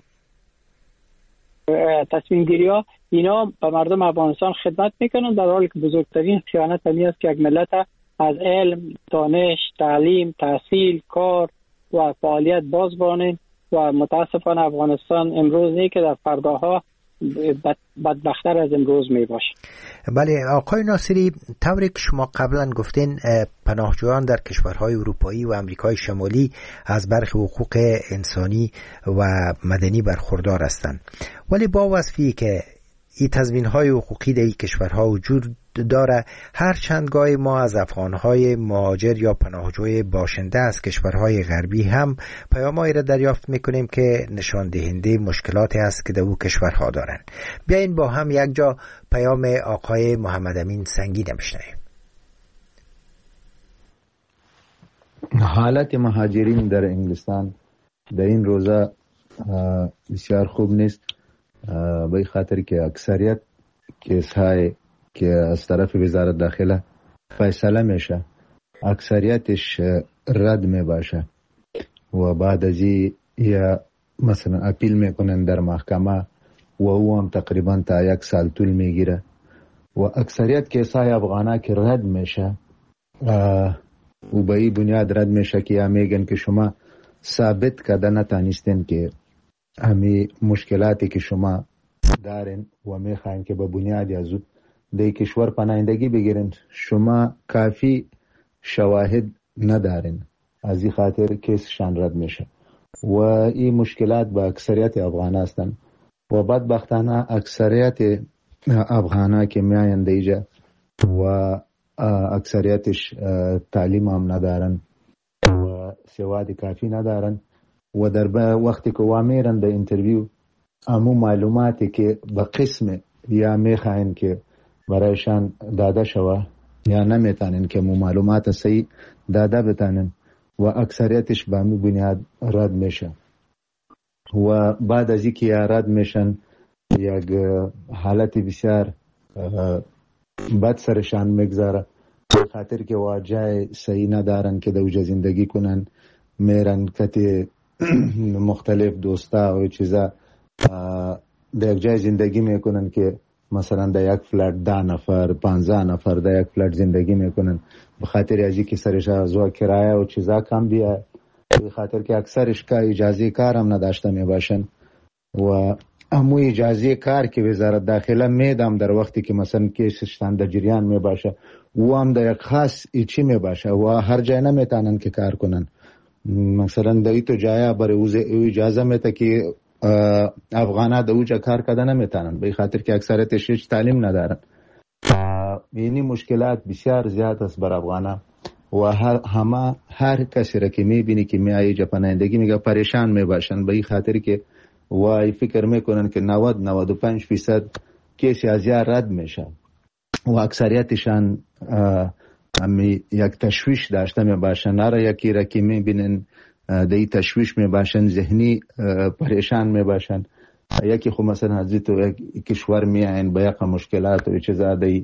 تصمیم گیری ها، اینا به مردم افغانستان خدمت میکنن، در حالی که بزرگترین خیانت همی است که یک ملت از علم، دانش، تعلیم، تحصیل، کار و فعالیت بازبانند و متاسفانه افغانستان امروز نیست که در فرداها بدبختر از امروز می باشه. بله آقای ناصری، طوری که شما قبلا گفتین پناهجویان در کشورهای اروپایی و امریکای شمالی از برخی حقوق انسانی و مدنی برخوردار هستند، ولی با وصفی که این تضمین‌های حقوقی در این کشورها وجود داره، هر چند گاهی ما از افغان‌های مهاجر یا پناهجوی باشنده از کشورهای غربی هم پیام‌هایی را دریافت می‌کنیم که نشان دهنده مشکلاتی است که در او کشورها دارند. بیاین با هم یک جا پیام آقای محمد امین سنگی بشنویم. حالت مهاجرین در انگلستان در این روزا بسیار خوب نیست، به خاطر که اکثریت کیس‌های که از طرف وزارت داخله فیصله میشه اکثریتش رد میباشه و بعد از یا مثلا اپیل میکنن در محکمه و او هم تقریبا تا 1 سال طول میگیره و اکثریت کیس‌های افغانه که رد میشه و به این بنیاد رد میشه که یا میگن که شما ثابت کرده نتانستین که همی مشکلاتی که شما دارین و میخواین که به بنیاد از در کشور پناهندگی بگیرین، شما کافی شواهد ندارین، از این خاطر کیسشان رد میشه و این مشکلات با اکثریت افغان هستن و بدبختانه اکثریت افغان که میاین دیجا و اکثریتش تعلیم هم ندارن و سواد کافی ندارن و در وقتی که وامیرن در انترویو امو معلوماتی که به قسم یا میخواین که برایشان داده شوه یا نمیتانن که معلومات صحیح داده بتانن و اکثریتش به همین بنیاد رد میشه و بعد از اینکه رد میشن یک حالت بسیار بد سرشان میگذاره به خاطر که واجه صحیح ندارن که دوجه زندگی کنن، میرن کتی مختلف دوستا و چیزا در یک جای زندگی میکنن که مثلا در یک فلات 10 نفر 15 نفر در یک فلات زندگی میکنن به خاطر ازی که سرش از کرایه و چیزا کم بیاد، به خاطر که اکثرش که اجازه کار هم نداشته میباشن و امو اجازه کار که وزارت داخله میدم در وقتی که مثلا کیسشتان در جریان میباشه و هم در یک خاص ایچی میباشه و هر جای نمیتانن که کار کنن، مثلا در ایتو جای برای اجازه میده که افغانها در اوجا کار کده نمیتانن به خاطر که اکثریتش هیچ تعلیم ندارن. اینی مشکلات بسیار زیاد است بر افغانها و هر کسی را که میبینی که میایی جا پناهندگی میگه پریشان میباشن به خاطر که وای فکر میکنن که 90-95% کسی از یا رد میشن و اکثریتشان یک تشویش داشته میباشن، هر یکی را که میبینن دی تشویش میباشن، ذهنی پریشان میباشن. یکی خو مثلا از تو کشور میاین با یک مشکلات و چیزا دی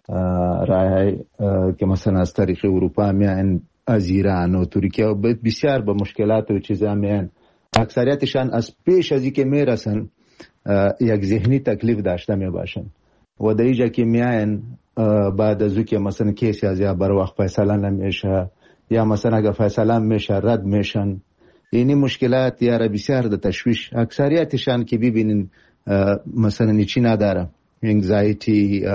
رای که مثلا از طریق اروپا میاین، از ایران و ترکیه و بسیار با مشکلات و چیزا میاین، اکثریتشان از پیش از اینکه میرسن یک ذهنی تکلیف داشته میباشن و در اینجا که میاین بعد از که مثلا کیسی از یا بر وقت فیصله نمیشه یا مثلا اگه فیصله میشه رد میشن. اینی مشکلات یا بسیار د تشویش اکثریتشان که ببینین مثلا نیچی نداره، انگزایتی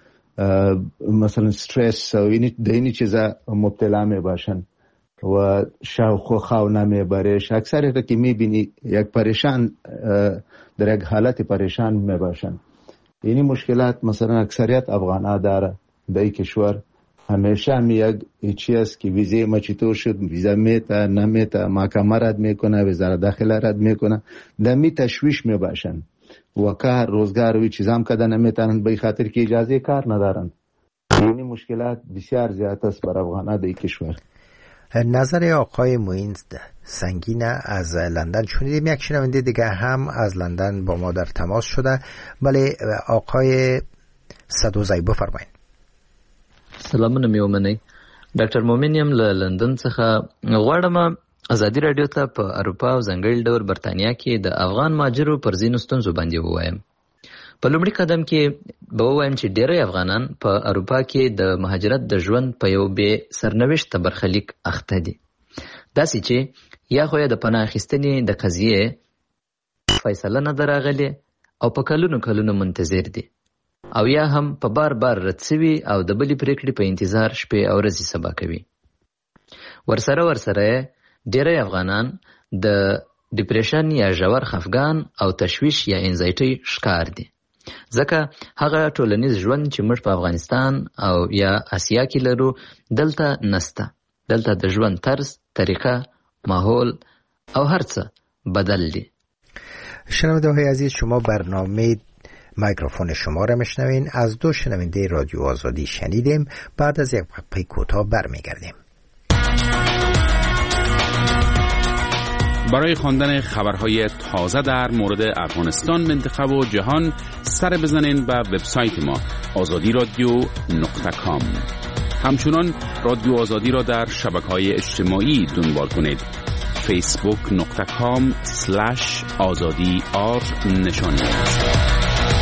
مثلا استرس و اینی چیزا مبتلا میباشن و شوق و خو نمیبرش. اکثریت که میبینی یک پریشان در یک حالت پریشان میباشن. اینی مشکلات مثلا اکثریت افغان‌ها داره در این کشور. همیشه یک چیز که ویزه ما چطور شد، ویزه میتا نمیتا، محکمه رد میکنه، وزارت داخله رد میکنه، دمی تشویش میباشن و کار روزگار و چیزام کده نمیتونن به خاطر که اجازه کار ندارن. اینی مشکلات بسیار زیاد است بر افغان‌ها در این کشور. نظر آقای معین سنگین از لندن شنیدیم. یک شنونده دیگه هم از لندن با ما در تماس شده. بله آقای صدوزی بفرمایید. سلامونه میومنی ډاکټر مومن یم له لندن څخه. غواړم ازادي رادیو ته په اروپا او ځنګړي ډول برتانیا کې د افغان مهاجرو پر ځینو ستونزو باندې ووایم. په لومړي قدم کې به ووایم چې ډېری افغانان په اروپا کې د مهاجرت د ژوند په یو بې سرنوشته برخلیک اخته دي. داسې چې یا خو د پناه اخیستنې د قضیې فیصله نه دراغلي او په کلونو منتظر دي او یا هم په بار رد سوي او د بلې پریکړې په انتظار شپې او ورځې سبا کوي. ورسره ډېری افغانان د ډیپریشن یا ژور خفګان او تشویش یا انزایټي ښکار دي، ځکه هغه ټولنیز ژوند چې موږ په افغانستان او یا آسیا کې لرو دلته نسته. دلته د ژوند طرز، طریقه، ماحول او هر څه بدل دي. شنونده‌های عزیز، شما برنامه میکروفون شما را میشنوین. از دو شنونده رادیو آزادی شنیدیم. بعد از یک وقفه کوتاه برمیگردیم. برای خواندن خبرهای تازه در مورد افغانستان، منطقه و جهان سر بزنین به وبسایت ما azadiradio.com. همچنان رادیو آزادی را در شبکه‌های اجتماعی دنبال کنید. facebook.com/azadi_r نشانی است.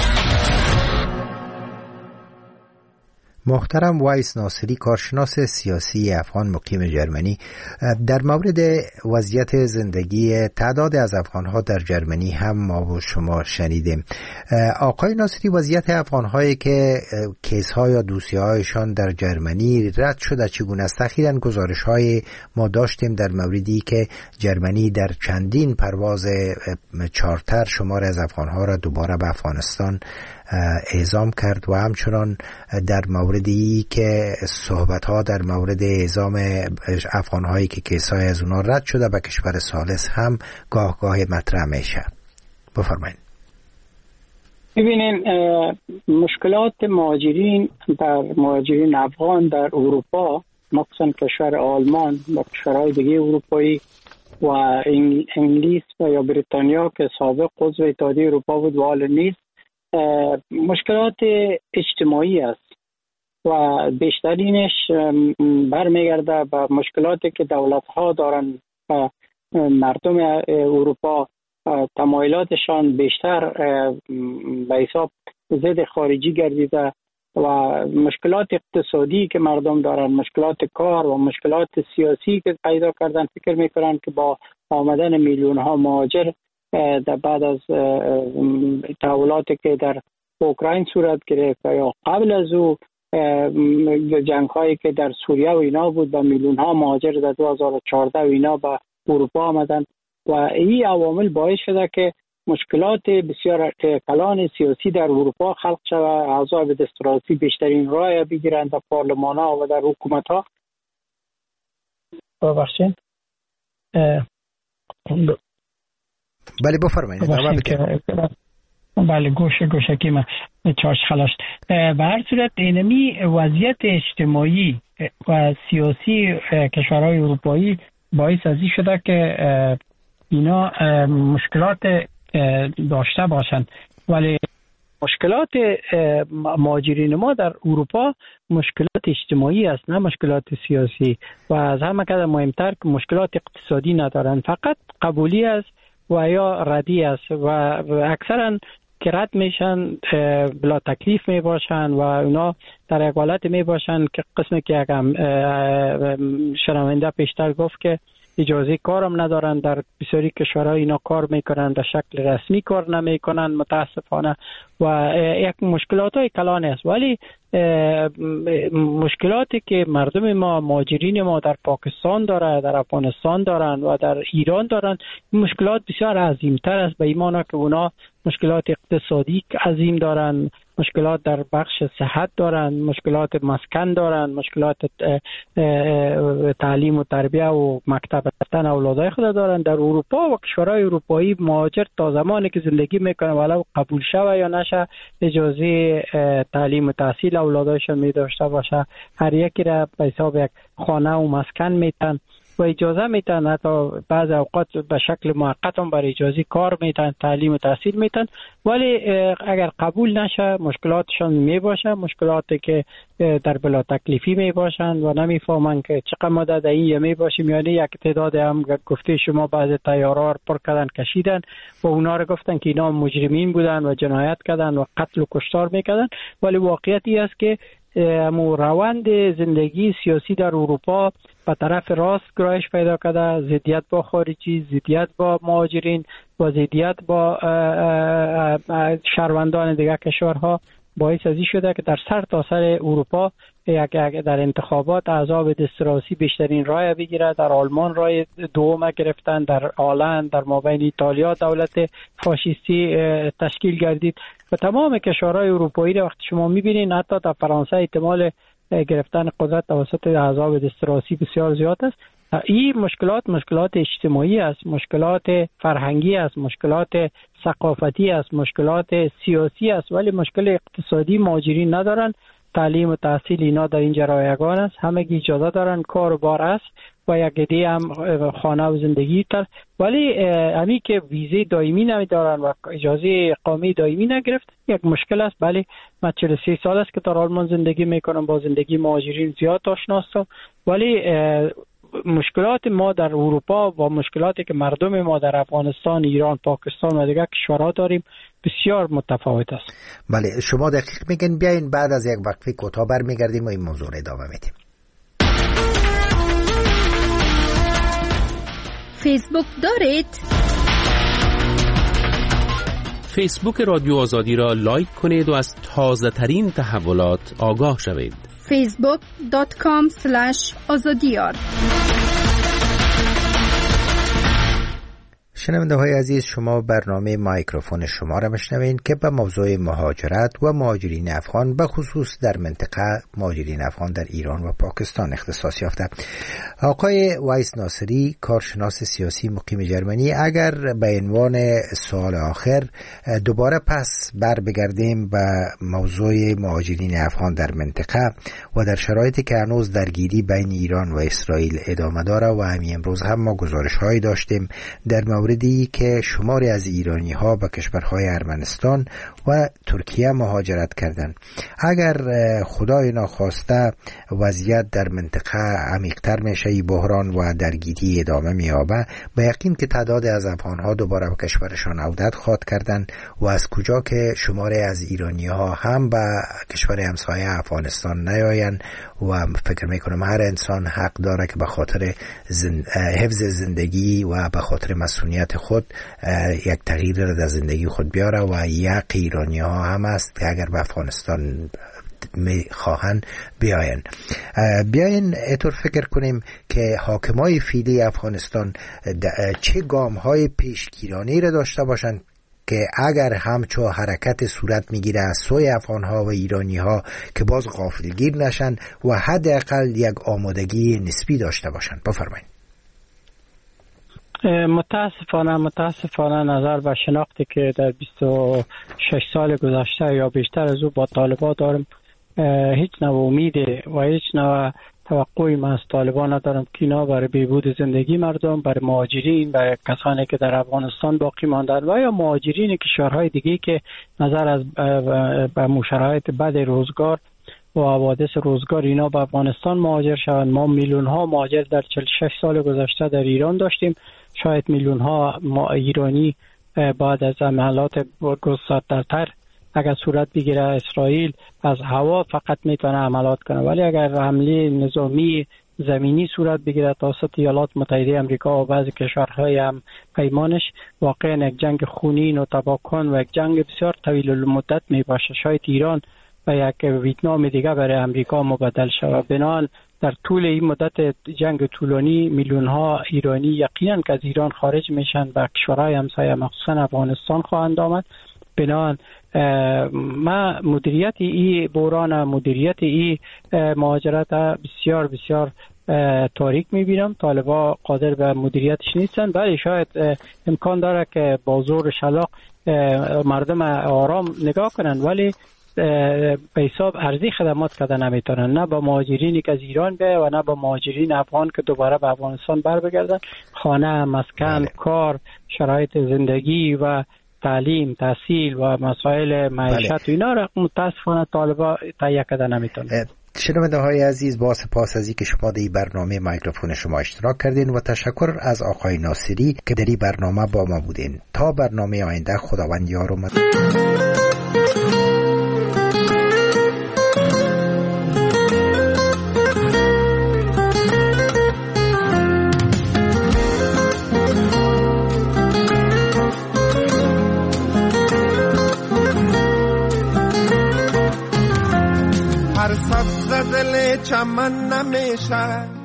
محترم وایس ناصری، کارشناس سیاسی افغان مقیم جرمنی، در مورد وضعیت زندگی تعداد از افغانها در جرمنی هم ما و شما شنیدیم. آقای ناصری، وضعیت افغانهایی که کیس‌ها یا دوسیه‌هایشان در جرمنی رد شده چگونه است؟ اخیراً گزارش‌های ما داشتیم در موردی که جرمنی در چندین پرواز چارتر شمار از افغانها را دوباره به افغانستان اعزام کرد و همچنان در موردی که صحبت‌ها در مورد اعزام افغان‌هایی که کیس‌های از اونها رد شده به کشور ثالث هم گاه مطرح میشه. بفرمایید. ببینین، مشکلات مهاجرین افغان در اروپا، مخصوصا کشور آلمان و کشورهای دیگه اروپایی و انگلیس و یا بریتانیا که سابق عضو اتحادیه اروپا بود و حال نیست، مشکلات اجتماعی است و بیشترینش برمیگرده به مشکلاتی که دولت‌ها دارن و مردم اروپا تمایلاتشان بیشتر به حساب ضد خارجی گردیده و مشکلات اقتصادی که مردم دارن، مشکلات کار و مشکلات سیاسی که پیدا کردن، فکر میکنن که با آمدن میلیون ها مهاجر در بعد از تحولاتی که در اوکراین صورت گرفت یا قبل از او جنگ هایی که در سوریه و اینا بود و میلیون ها مهاجر در 2014 و اینا به اروپا آمدن و این عوامل باعث شده که مشکلات بسیار کلان سیاسی در اروپا خلق شده. اعضای به دسترسی بیشترین رای بگیرند در پارلمان ها و در حکومت ها. ببخشید. بله بفرمایید. بله گوشه من چارج خلاص. به هر صورت اینمی وضعیت اجتماعی و سیاسی کشورهای اروپایی باعث از این شده که اینا مشکلات داشته باشند، ولی مشکلات مهاجرین ما در اروپا مشکلات اجتماعی است، نه مشکلات سیاسی، و از همه که مهمتر که مشکلات اقتصادی ندارند، فقط قبولی است و یا ردی است و اکثرا که رد میشن بلا تکلیف می باشن و اونا در یک حالت می باشن که قسمی که یکم شنونده پیشتر گفت که اجازه کارم ندارن. در بسیاری کشورها اینا کار میکنن، در شکل رسمی کار نمیکنن متاسفانه و یک مشکلات های کلان است. ولی مشکلاتی که مردم ما مهاجرین ما در پاکستان داره، در افغانستان دارن و در ایران دارن، مشکلات بسیار عظیمتر است، به ایمانا که اونا مشکلات اقتصادی عظیم دارن، مشکلات در بخش صحت دارن، مشکلات مسکن دارن، مشکلات تعلیم و تربیه و مکتب رفتن اولادای خود دارن. در اروپا و کشورهای اروپایی مهاجر تا زمانی که زندگی میکنه ولو قبول شوه یا نشه اجازه تعلیم و تحصیل اولادایشون می داشته باشه، هر یکی را به حساب یک خانه و مسکن میتن و اجازه میتن، حتی بعض اوقات به شکل موقت هم بر اجازه کار میتن، تعلیم و تحصیل میتن، ولی اگر قبول نشه مشکلاتشان می باشه، مشکلاتی که در بلا تکلیفی می باشن و نمیفهمن که چقدر مدت این می باشیم. یعنی یک تعداد هم گفته شما بعض طیارا پر کردن کشیدن و اونا رو گفتن که اینا مجرمین بودن و جنایت کردن و قتل و کشتار میکردن، ولی واقعیتی است که روند زندگی سیاسی در اروپا به طرف راست گرایش پیدا کرده، ضدیت با خارجی، ضدیت با مهاجرین و ضدیت با شهروندان دیگر کشورها باعث ازی شده که در سر تا سر اروپا یک در انتخابات احزاب دسترسی بیشترین رای بگیره. در آلمان رای دوم گرفتن، در هلند، در مابین ایتالیا دولت فاشیستی تشکیل گردید و تمام کشورهای اروپایی را وقتی شما میبینین حتی در فرانسه احتمال گرفتن قدرت توسط احزاب دسترسی بسیار زیاد است. این مشکلات اجتماعی است، مشکلات فرهنگی است، مشکلات ثقافتی است، مشکلات سیاسی است، ولی مشکل اقتصادی مهاجرین ندارن. تعلیم و تحصیل اینا در اینجا رایگان است، همگی اجازه دارن، کار و بار است و یک عده هم خانه و زندگی تر، ولی همی که ویزه دائمی نمیدارن و اجازه اقامه دائمی نگرفت یک مشکل است. بله من 43 سال است که در آلمان زندگی میکنم، با زندگی مهاجرین زیاد آشنا هستم، ولی مشکلات ما در اروپا و مشکلاتی که مردم ما در افغانستان، ایران، پاکستان و دیگر کشورها داریم بسیار متفاوت است. بله شما دقیق میگن. بیاین بعد از یک وقفه کوتاه برمیگردیم و این موضوع رو ادامه میدیم. فیسبوک دارید؟ فیسبوک رادیو آزادی را لایک کنید و از تازه ترین تحولات آگاه شوید. facebook.com/azadiyar. شنونده های عزیز، شما برنامه مایکروفون شما را میشنوین که به موضوع مهاجرت و مهاجرین افغان به خصوص در منطقه مهاجرین افغان در ایران و پاکستان اختصاص یافته. آقای وایس ناصری، کارشناس سیاسی مقیم جرمنی، اگر به عنوان سوال آخر دوباره پس بر بگردیم به موضوع مهاجرین افغان در منطقه و در شرایطی که هنوز درگیری بین ایران و اسرائیل ادامه داره و همین امروز هم ما گزارش هایی داشتیم در موردی که شماری از ایرانی ها به کشورهای ارمنستان و ترکیه مهاجرت کردند. اگر خدای ناخواسته وضعیت در منطقه عمیق‌تر میشه، بحران و درگیری ادامه می‌یابه، به یقین که تعداد از افغان‌ها دوباره به کشورشان عودت خواهد کردند و از کجا که شماری از ایرانی‌ها هم به کشور همسایه افغانستان نیایند و فکر می‌کنم هر انسان حق داره که به خاطر حفظ زندگی و به خاطر مسئولیت خود یک تغییر را در زندگی خود بیاره و یک ایرانی ها هم است که اگر به افغانستان می خواهند بیاین اطور فکر کنیم که حاکمای فعلی افغانستان چه گام های پیشگیرانه را داشته باشند که اگر همچو حرکت صورت میگیره از سوی افغانها و ایرانیها که باز غافلگیر نشن و حداقل یک آمادگی نسبی داشته باشند. بفرمایید. متاسفانه نظر به شناختی که در 26 سال گذشته یا بیشتر از او با طالبان دارم، هیچ نوع امیده و هیچ نوع توقعی من از طالبان ندارم که اینا برای بهبود زندگی مردم، برای مهاجرین، برای کسانی که در افغانستان باقی ماندن و یا مهاجرین کشورهای دیگه که نظر از به شرایط بد روزگار و حوادث روزگار اینا به افغانستان مهاجر شوند. ما میلیون ها مهاجر در 46 سال گذشته در ایران داشتیم. شاید میلیون ها ایرانی بعد از عملیات گسترده‌تر اگر صورت بگیره اسرائیل از هوا فقط میتونه عملیات کنه، ولی اگر حمله نظامی زمینی صورت بگیره توسط ایالات متحده آمریکا و بعضی کشورهای هم پیمانش، واقعا یک جنگ خونین و تباهکن و یک جنگ بسیار طویل المدت میباشه. شاید ایران و یک ویتنام دیگه برای امریکا مبدل شود. بنابراین در طول این مدت جنگ طولانی میلیون ها ایرانی یقینا که از ایران خارج میشن به کشورهای همسایه مخصوصا افغانستان خواهند آمد. بنابراین ما مدیریت این بحران، مدیریت این مهاجرت بسیار بسیار تاریک میبینم. طالبان قادر به مدیریتش نیستن، ولی شاید امکان داره که با زور شلاق مردم آرام نگاه کنن، ولی به حساب ارزی خدمات کردن نمیتونن، نه با مهاجرینی که از ایران بیایه و نه با مهاجرین افغان که دوباره به افغانستان بر بگردن. خانه، مسکن، کار، شرایط زندگی و تعلیم، تحصیل و مسائل معیشت و اینا را متاسفانه طالبان تهیه کردن نمیتونن. شنونده های عزیز، با سپاس از اینکه شما در این برنامه مایکروفون شما اشتراک کردین و تشکر از آقای ناصری که در این برنامه با ما بودین. تا برنامه آینده، خداوند یار و مدد. همیشه